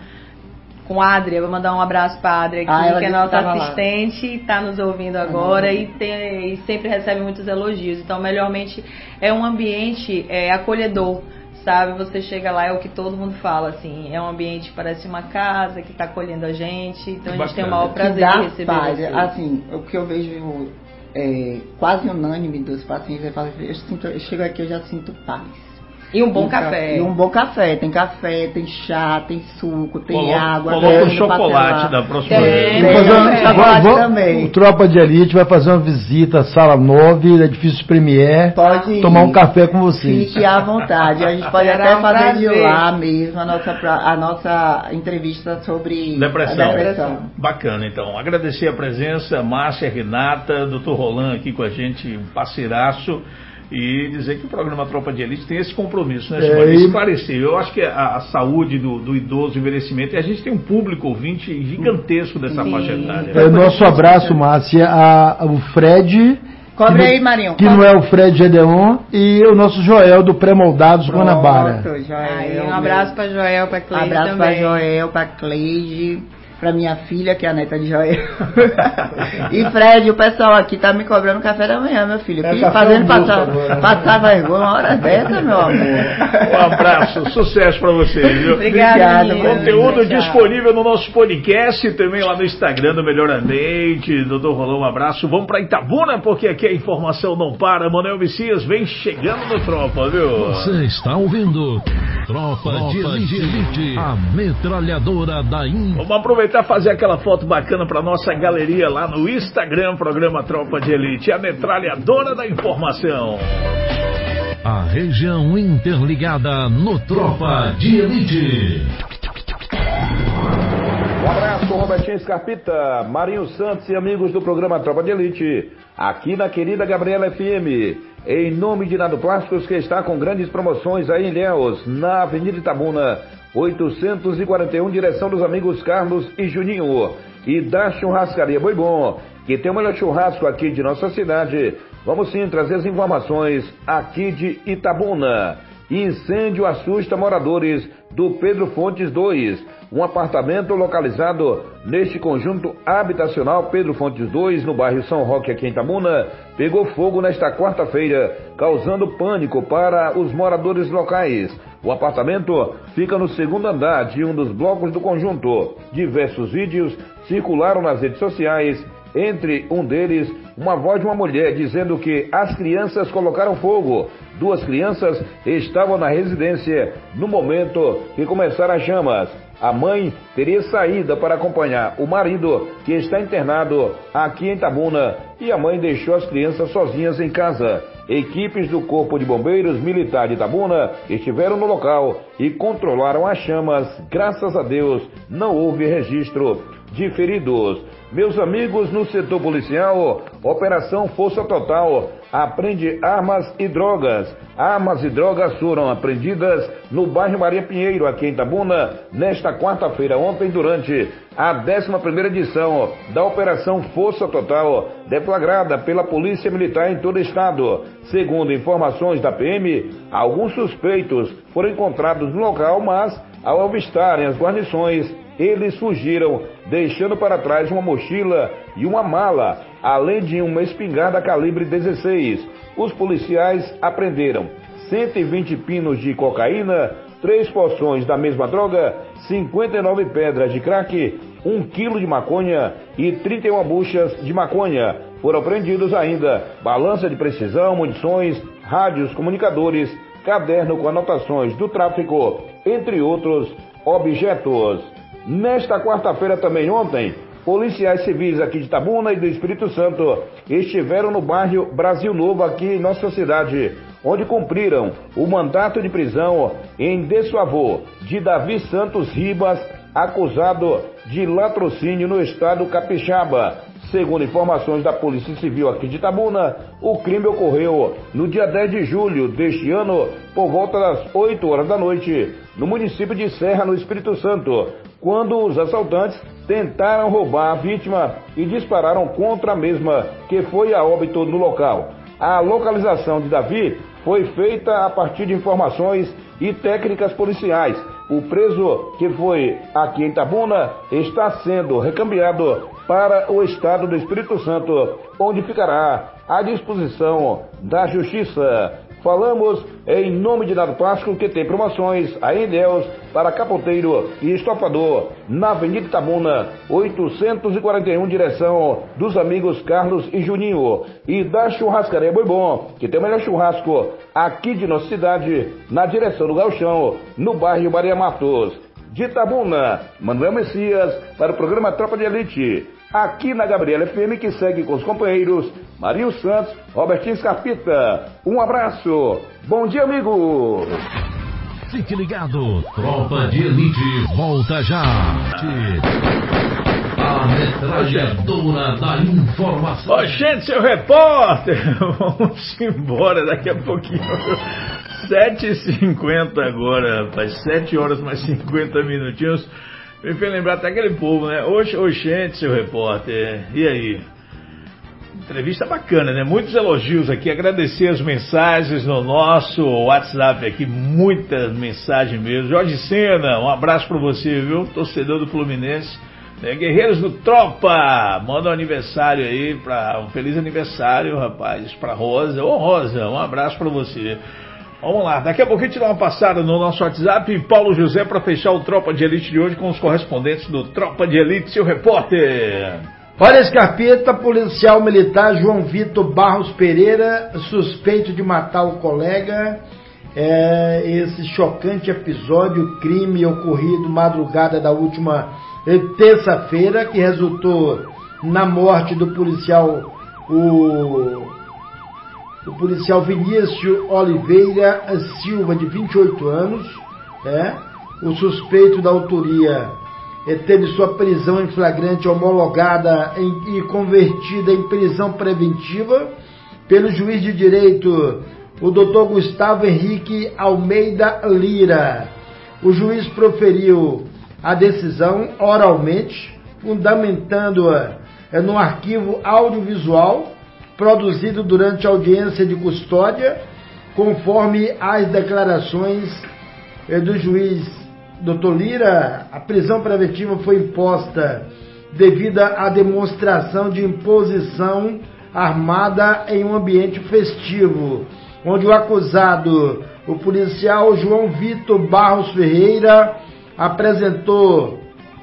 com a Adria, vou mandar um abraço para a Adria aqui, ah, que é nossa assistente, está nos ouvindo agora ah, e, tem, e sempre recebe muitos elogios. Então, melhormente, é um ambiente é, acolhedor, sabe? Você chega lá, é o que todo mundo fala, assim, é um ambiente que parece uma casa, que está acolhendo a gente, então a gente tem o maior prazer de receber paz, você. Assim, o que eu vejo é, quase unânime dos pacientes, eu, falo, eu, sinto, eu chego aqui, eu já sinto paz. E um bom então, café. E um bom café. Tem café, tem chá, tem suco, tem coloca, água. Coloca o chocolate da próxima vez. Tem, tem chocolate também. O Tropa de Elite vai fazer uma visita à sala nove, edifício Premier. Pode ir. Tomar um café com vocês. Fique à vontade. A gente pode Será até um fazer prazer. de lá mesmo a nossa, a nossa entrevista sobre depressão. a depressão. Bacana, então. Agradecer a presença, Márcia, Renata, doutor Roland aqui com a gente, um parceiraço. E dizer que o programa Tropa de Elite tem esse compromisso, né, Simone? É, e... Esclarecer. Eu acho que a, a saúde do, do idoso, o envelhecimento, e a gente tem um público ouvinte gigantesco dessa Sim. faixa etária. É, nosso abraço, Márcia, a, o Fred. Cobre aí, Marinho. Que não é o Fred Gedeon, e o nosso Joel do Pré-Moldados Guanabara. Ai, um abraço para Joel, para Cleide abraço também. Abraço para Joel, para Cleide. pra minha filha, que é a neta de Joel. E Fred, o pessoal aqui tá me cobrando café da manhã, meu filho. É, Que fazendo passar, passar vergonha uma hora dessa, meu amor. Um abraço, sucesso pra vocês, viu? Obrigada. Conteúdo disponível no nosso podcast e também lá no Instagram do Melhoramente. Doutor Rolão, um abraço. Vamos pra Itabuna, porque aqui a informação não para. Manuel Messias vem chegando no Tropa, viu? Você está ouvindo Tropa, Tropa de Elite, Elite, a metralhadora da In... Vamos aproveitar e fazer aquela foto bacana pra nossa galeria lá no Instagram, programa Tropa de Elite, a metralhadora da informação. A região interligada no Tropa de Elite. Um abraço, Robertinho Scarpita, Marinho Santos e amigos do programa Tropa de Elite, aqui na querida Gabriela F M, em nome de Nado Plásticos, que está com grandes promoções aí em Ilhéus, na Avenida Itabuna, oitocentos e quarenta e um, direção dos amigos Carlos e Juninho, e da Churrascaria Boi Bom, que tem o melhor churrasco aqui de nossa cidade. Vamos sim trazer as informações aqui de Itabuna. Incêndio assusta moradores do Pedro Fontes dois. Um apartamento localizado neste conjunto habitacional Pedro Fontes dois, no bairro São Roque, aqui em Itabuna, pegou fogo nesta quarta-feira, causando pânico para os moradores locais. O apartamento fica no segundo andar de um dos blocos do conjunto. Diversos vídeos circularam nas redes sociais. Entre um deles, uma voz de uma mulher dizendo que as crianças colocaram fogo. Duas crianças estavam na residência no momento que começaram as chamas. A mãe teria saído para acompanhar o marido, que está internado aqui em Itabuna, e a mãe deixou as crianças sozinhas em casa. Equipes do Corpo de Bombeiros Militar de Itabuna estiveram no local e controlaram as chamas. Graças a Deus, não houve registro de feridos. Meus amigos, no setor policial, Operação Força Total apreende armas e drogas. Armas e drogas foram apreendidas no bairro Maria Pinheiro, aqui em Itabuna, nesta quarta-feira, ontem, durante a décima primeira edição da Operação Força Total, deflagrada pela Polícia Militar em todo o estado. Segundo informações da P M, alguns suspeitos foram encontrados no local, mas, ao avistarem as guarnições, eles fugiram, deixando para trás uma mochila e uma mala, além de uma espingarda calibre dezesseis. Os policiais apreenderam cento e vinte pinos de cocaína, três porções da mesma droga, cinquenta e nove pedras de crack, um quilo de maconha e trinta e uma buchas de maconha. Foram apreendidos ainda balança de precisão, munições, rádios, comunicadores, caderno com anotações do tráfico, entre outros objetos. Nesta quarta-feira, também ontem, policiais civis aqui de Itabuna e do Espírito Santo estiveram no bairro Brasil Novo, aqui em nossa cidade, onde cumpriram o mandato de prisão em desfavor de Davi Santos Ribas, acusado de latrocínio no estado capixaba. Segundo informações da Polícia Civil aqui de Itabuna, o crime ocorreu no dia dez de julho deste ano, por volta das oito horas da noite, no município de Serra, no Espírito Santo, quando os assaltantes tentaram roubar a vítima e dispararam contra a mesma, que foi a óbito no local. A localização de Davi foi feita a partir de informações e técnicas policiais. O preso, que foi aqui em Itabuna, está sendo recambiado para o estado do Espírito Santo, onde ficará à disposição da Justiça. Falamos em nome de Nado Plástico, que tem promoções aí em Ilhéus para capoteiro e estofador, na Avenida Itabuna, oitocentos e quarenta e um, direção dos amigos Carlos e Juninho, e da Churrascaria Boi Bom, que tem o melhor churrasco aqui de nossa cidade, na direção do Gauchão, no bairro Maria Matos. De Itabuna, Manuel Messias, para o programa Tropa de Elite, aqui na Gabriela F M, que segue com os companheiros Marinho Santos, Robertinho Scarpita. Um abraço, bom dia, amigo. Fique ligado, Tropa de Elite volta já. A metralhadora da informação. Ô, gente, seu repórter, vamos embora daqui a pouquinho. sete e cinquenta agora, rapaz, sete horas mais cinquenta minutinhos. Me fez lembrar até aquele povo, né? Oxe, oxente, seu repórter, e aí? Entrevista bacana, né? Muitos elogios aqui, agradecer as mensagens no nosso WhatsApp aqui, muitas mensagens mesmo. Jorge Sena, um abraço pra você, viu? Torcedor do Fluminense, É, guerreiros do Tropa, manda um aniversário aí, pra, um feliz aniversário, rapaz, pra Rosa. Ô Rosa, um abraço pra você. Vamos lá, daqui a pouquinho a gente dá uma passada no nosso WhatsApp, Paulo José, para fechar o Tropa de Elite de hoje com os correspondentes do Tropa de Elite, seu repórter. Olha, Scarpeta, policial militar João Vitor Barros Pereira, suspeito de matar o colega. É, esse chocante episódio, crime ocorrido madrugada da última terça-feira, que resultou na morte do policial, o, o policial Vinícius Oliveira Silva, de vinte e oito anos. É, o suspeito da autoria é, teve sua prisão em flagrante homologada em, e convertida em prisão preventiva pelo juiz de direito, o doutor Gustavo Henrique Almeida Lira. O juiz proferiu a decisão oralmente, fundamentando-a no arquivo audiovisual produzido durante a audiência de custódia, conforme as declarações do juiz doutor Lira. A prisão preventiva foi imposta devido à demonstração de imposição armada em um ambiente festivo, onde o acusado, o policial João Vitor Barros Ferreira, apresentou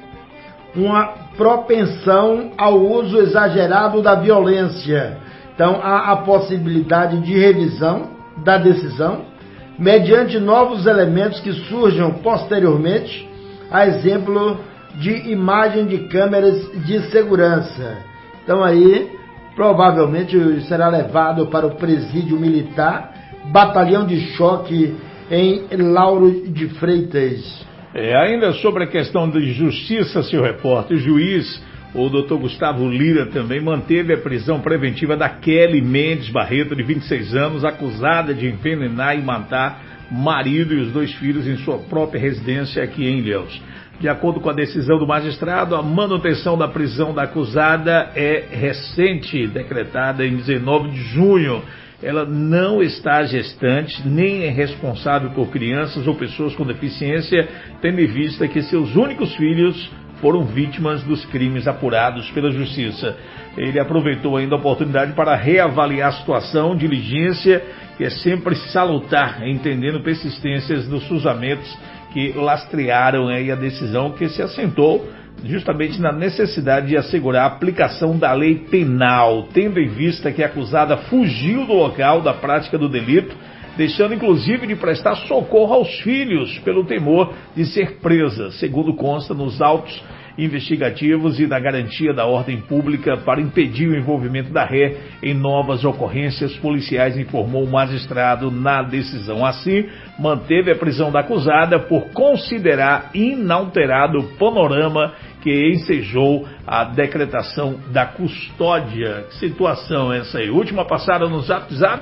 uma propensão ao uso exagerado da violência. Então, há a possibilidade de revisão da decisão, mediante novos elementos que surjam posteriormente, a exemplo de imagem de câmeras de segurança. Então, aí, provavelmente será levado para o presídio militar, batalhão de choque em Lauro de Freitas. É, ainda sobre a questão de justiça, seu repórter, o juiz, o doutor Gustavo Lira, também manteve a prisão preventiva da Kelly Mendes Barreto, de vinte e seis anos, acusada de envenenar e matar marido e os dois filhos em sua própria residência aqui em Ilhéus. De acordo com a decisão do magistrado, a manutenção da prisão da acusada é recente, decretada em dezenove de junho. Ela não está gestante, nem é responsável por crianças ou pessoas com deficiência, tendo em vista que seus únicos filhos foram vítimas dos crimes apurados pela Justiça. Ele aproveitou ainda a oportunidade para reavaliar a situação, diligência, que é sempre salutar, entendendo persistências dos suzamentos que lastrearam aí a decisão, que se assentou justamente na necessidade de assegurar a aplicação da lei penal, tendo em vista que a acusada fugiu do local da prática do delito, deixando inclusive de prestar socorro aos filhos pelo temor de ser presa, segundo consta nos autos investigativos e da garantia da ordem pública para impedir o envolvimento da ré em novas ocorrências policiais, informou o magistrado na decisão. Assim, manteve a prisão da acusada por considerar inalterado o panorama que ensejou a decretação da custódia. Que situação é essa aí? Última passada no Zap Zap.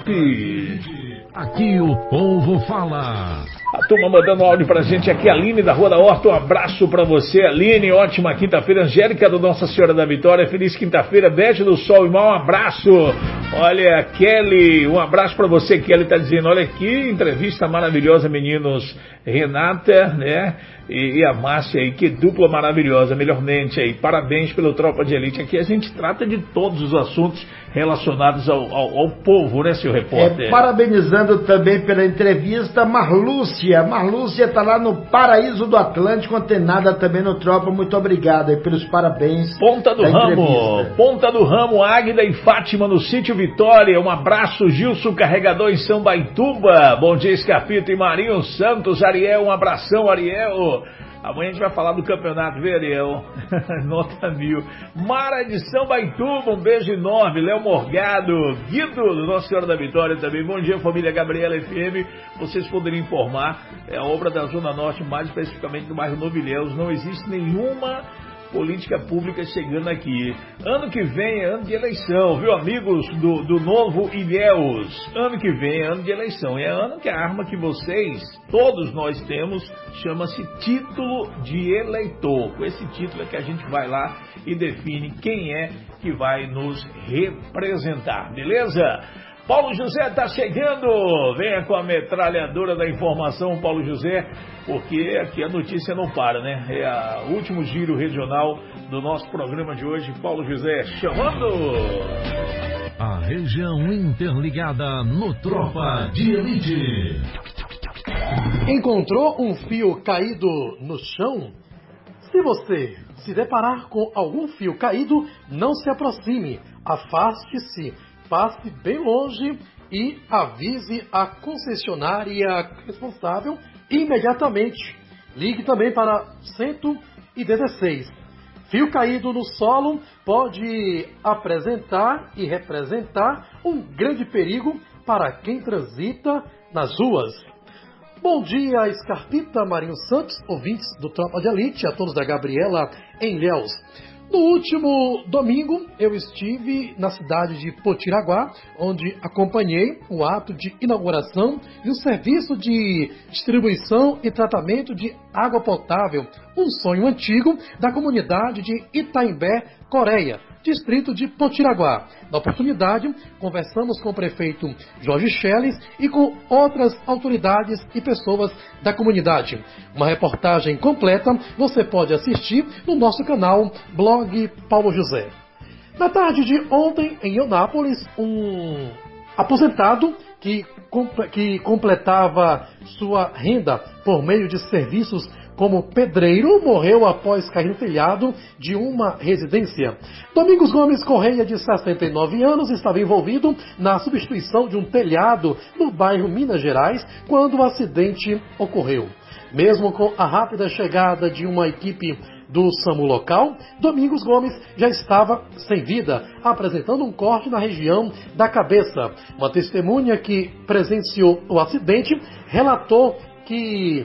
Aqui o povo fala. A turma mandando áudio pra gente aqui, a Aline da Rua da Horta. Um abraço pra você, Aline. Ótima quinta-feira. Angélica do Nossa Senhora da Vitória. Feliz quinta-feira. Beijo do sol e mal. Um abraço. Olha, Kelly. Um abraço pra você. Kelly tá dizendo, olha que entrevista maravilhosa, meninos. Renata, né? E, e a Márcia aí, que dupla maravilhosa, melhormente aí. Parabéns pelo Tropa de Elite. Aqui a gente trata de todos os assuntos relacionados ao, ao, ao povo, né, seu repórter? É, parabenizando também pela entrevista, Marlúcia. Marlúcia está lá no Paraíso do Atlântico, antenada também no Tropa. Muito obrigado aí pelos parabéns. Ponta do Ramo, Ponta do Ramo, Águida e Fátima no Sítio Vitória. Um abraço, Gilson Carregador em São Baituba. Bom dia, Scarpito e Marinho Santos. Ariel, um abração, Ariel. Amanhã a gente vai falar do campeonato, viu, Ariel? Nota mil. Mara de São Baituba, um beijo enorme. Léo Morgado, Guido do Nossa Senhora da Vitória também. Bom dia, família Gabriela F M. Vocês poderiam informar, é a obra da Zona Norte, mais especificamente do bairro Novo Ilhéus. Não existe nenhuma política pública chegando aqui. Ano que vem é ano de eleição, viu, amigos do, do Novo Ilhéus? Ano que vem é ano de eleição. É ano que a arma que vocês, todos nós temos, chama-se título de eleitor. Com esse título é que a gente vai lá e define quem é que vai nos representar, beleza? Paulo José tá chegando. Venha com a metralhadora da informação, Paulo José, porque aqui a notícia não para, né? É o último giro regional do nosso programa de hoje. Paulo José chamando. A região interligada no Tropa de Elite. Encontrou um fio caído no chão? Se você se deparar com algum fio caído, não se aproxime, afaste-se, passe bem longe e avise a concessionária responsável imediatamente. Ligue também para cento e dezesseis. Fio caído no solo pode apresentar e representar um grande perigo para quem transita nas ruas. Bom dia, Scarpita, Marinho Santos, ouvintes do Tropa de Elite, a todos da Gabriela em Ilhéus. No último domingo, eu estive na cidade de Potiraguá, onde acompanhei o ato de inauguração de um serviço de distribuição e tratamento de água potável, um sonho antigo da comunidade de Itaimbé, Coreia, distrito de Potiraguá. Na oportunidade, conversamos com o prefeito Jorge Schelles e com outras autoridades e pessoas da comunidade. Uma reportagem completa você pode assistir no nosso canal Blog Paulo José. Na tarde de ontem, em Eunápolis, um aposentado que, que completava sua renda por meio de serviços como pedreiro, morreu após cair no telhado de uma residência. Domingos Gomes Correia, de sessenta e nove anos, estava envolvido na substituição de um telhado no bairro Minas Gerais quando o acidente ocorreu. Mesmo com a rápida chegada de uma equipe do SAMU local, Domingos Gomes já estava sem vida, apresentando um corte na região da cabeça. Uma testemunha que presenciou o acidente relatou que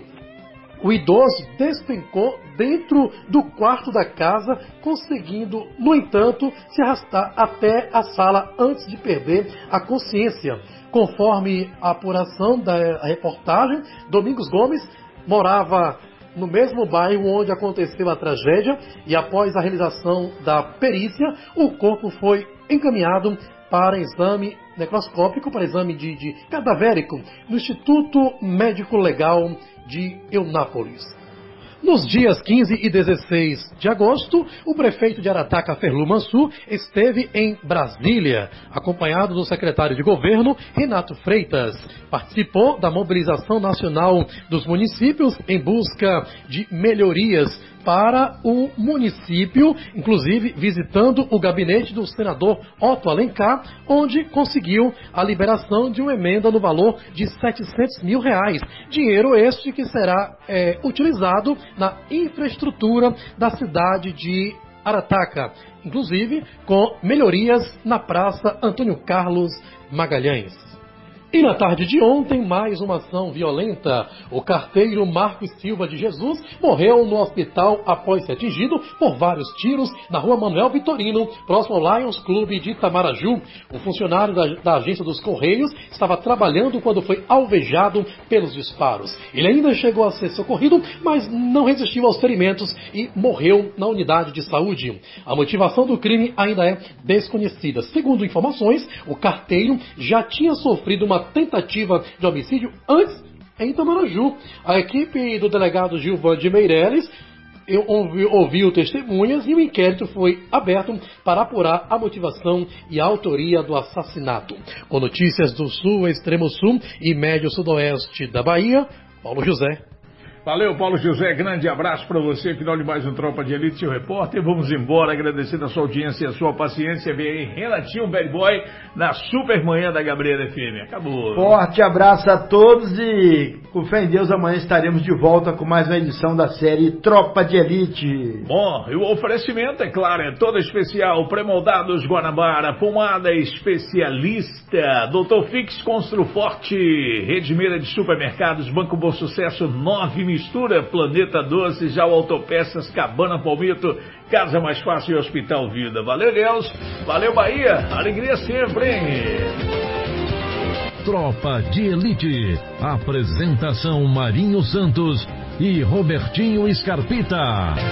o idoso despencou dentro do quarto da casa, conseguindo, no entanto, se arrastar até a sala antes de perder a consciência. Conforme a apuração da reportagem, Domingos Gomes morava no mesmo bairro onde aconteceu a tragédia e, após a realização da perícia, o corpo foi encaminhado para exame necroscópico, para exame de, de cadavérico, no Instituto Médico Legal de Eunápolis. Nos dias quinze e dezesseis de agosto, o prefeito de Arataca, Ferlu Mansur, esteve em Brasília, acompanhado do secretário de governo, Renato Freitas. Participou da mobilização nacional dos municípios em busca de melhorias para o município, inclusive visitando o gabinete do senador Otto Alencar, onde conseguiu a liberação de uma emenda no valor de setecentos mil reais. Dinheiro este que será é, utilizado na infraestrutura da cidade de Arataca, inclusive com melhorias na Praça Antônio Carlos Magalhães. E na tarde de ontem, mais uma ação violenta. O carteiro Marcos Silva de Jesus morreu no hospital após ser atingido por vários tiros na rua Manuel Vitorino, próximo ao Lions Clube de Itamaraju. Um funcionário da, da agência dos Correios estava trabalhando quando foi alvejado pelos disparos. Ele ainda chegou a ser socorrido, mas não resistiu aos ferimentos e morreu na unidade de saúde. A motivação do crime ainda é desconhecida. Segundo informações, o carteiro já tinha sofrido uma tentativa de homicídio antes em Itamaraju. A equipe do delegado Gilvan de Meireles eu ouvi, ouviu testemunhas e o inquérito foi aberto para apurar a motivação e a autoria do assassinato. Com notícias do sul, extremo sul e médio sudoeste da Bahia, Paulo José. Valeu, Paulo José, grande abraço para você, final de mais um Tropa de Elite, seu repórter. Vamos embora, agradecendo a sua audiência e a sua paciência. Vem aí Renatinho Bad Boy na super manhã da Gabriela F M. Acabou. Forte abraço a todos e, com fé em Deus, amanhã estaremos de volta com mais uma edição da série Tropa de Elite. Bom, e o oferecimento, é claro, é todo especial. Premoldados Guanabara, pomada especialista, doutor Fix Construforte, Redmeira de Supermercados, Banco Bom Sucesso, nove Mistura, Planeta Doce, já o Autopeças, Cabana Palmito, Casa Mais Fácil e Hospital Vida. Valeu, Deus. Valeu, Bahia. Alegria sempre, hein? Tropa de Elite. Apresentação Marinho Santos e Robertinho Scarpita.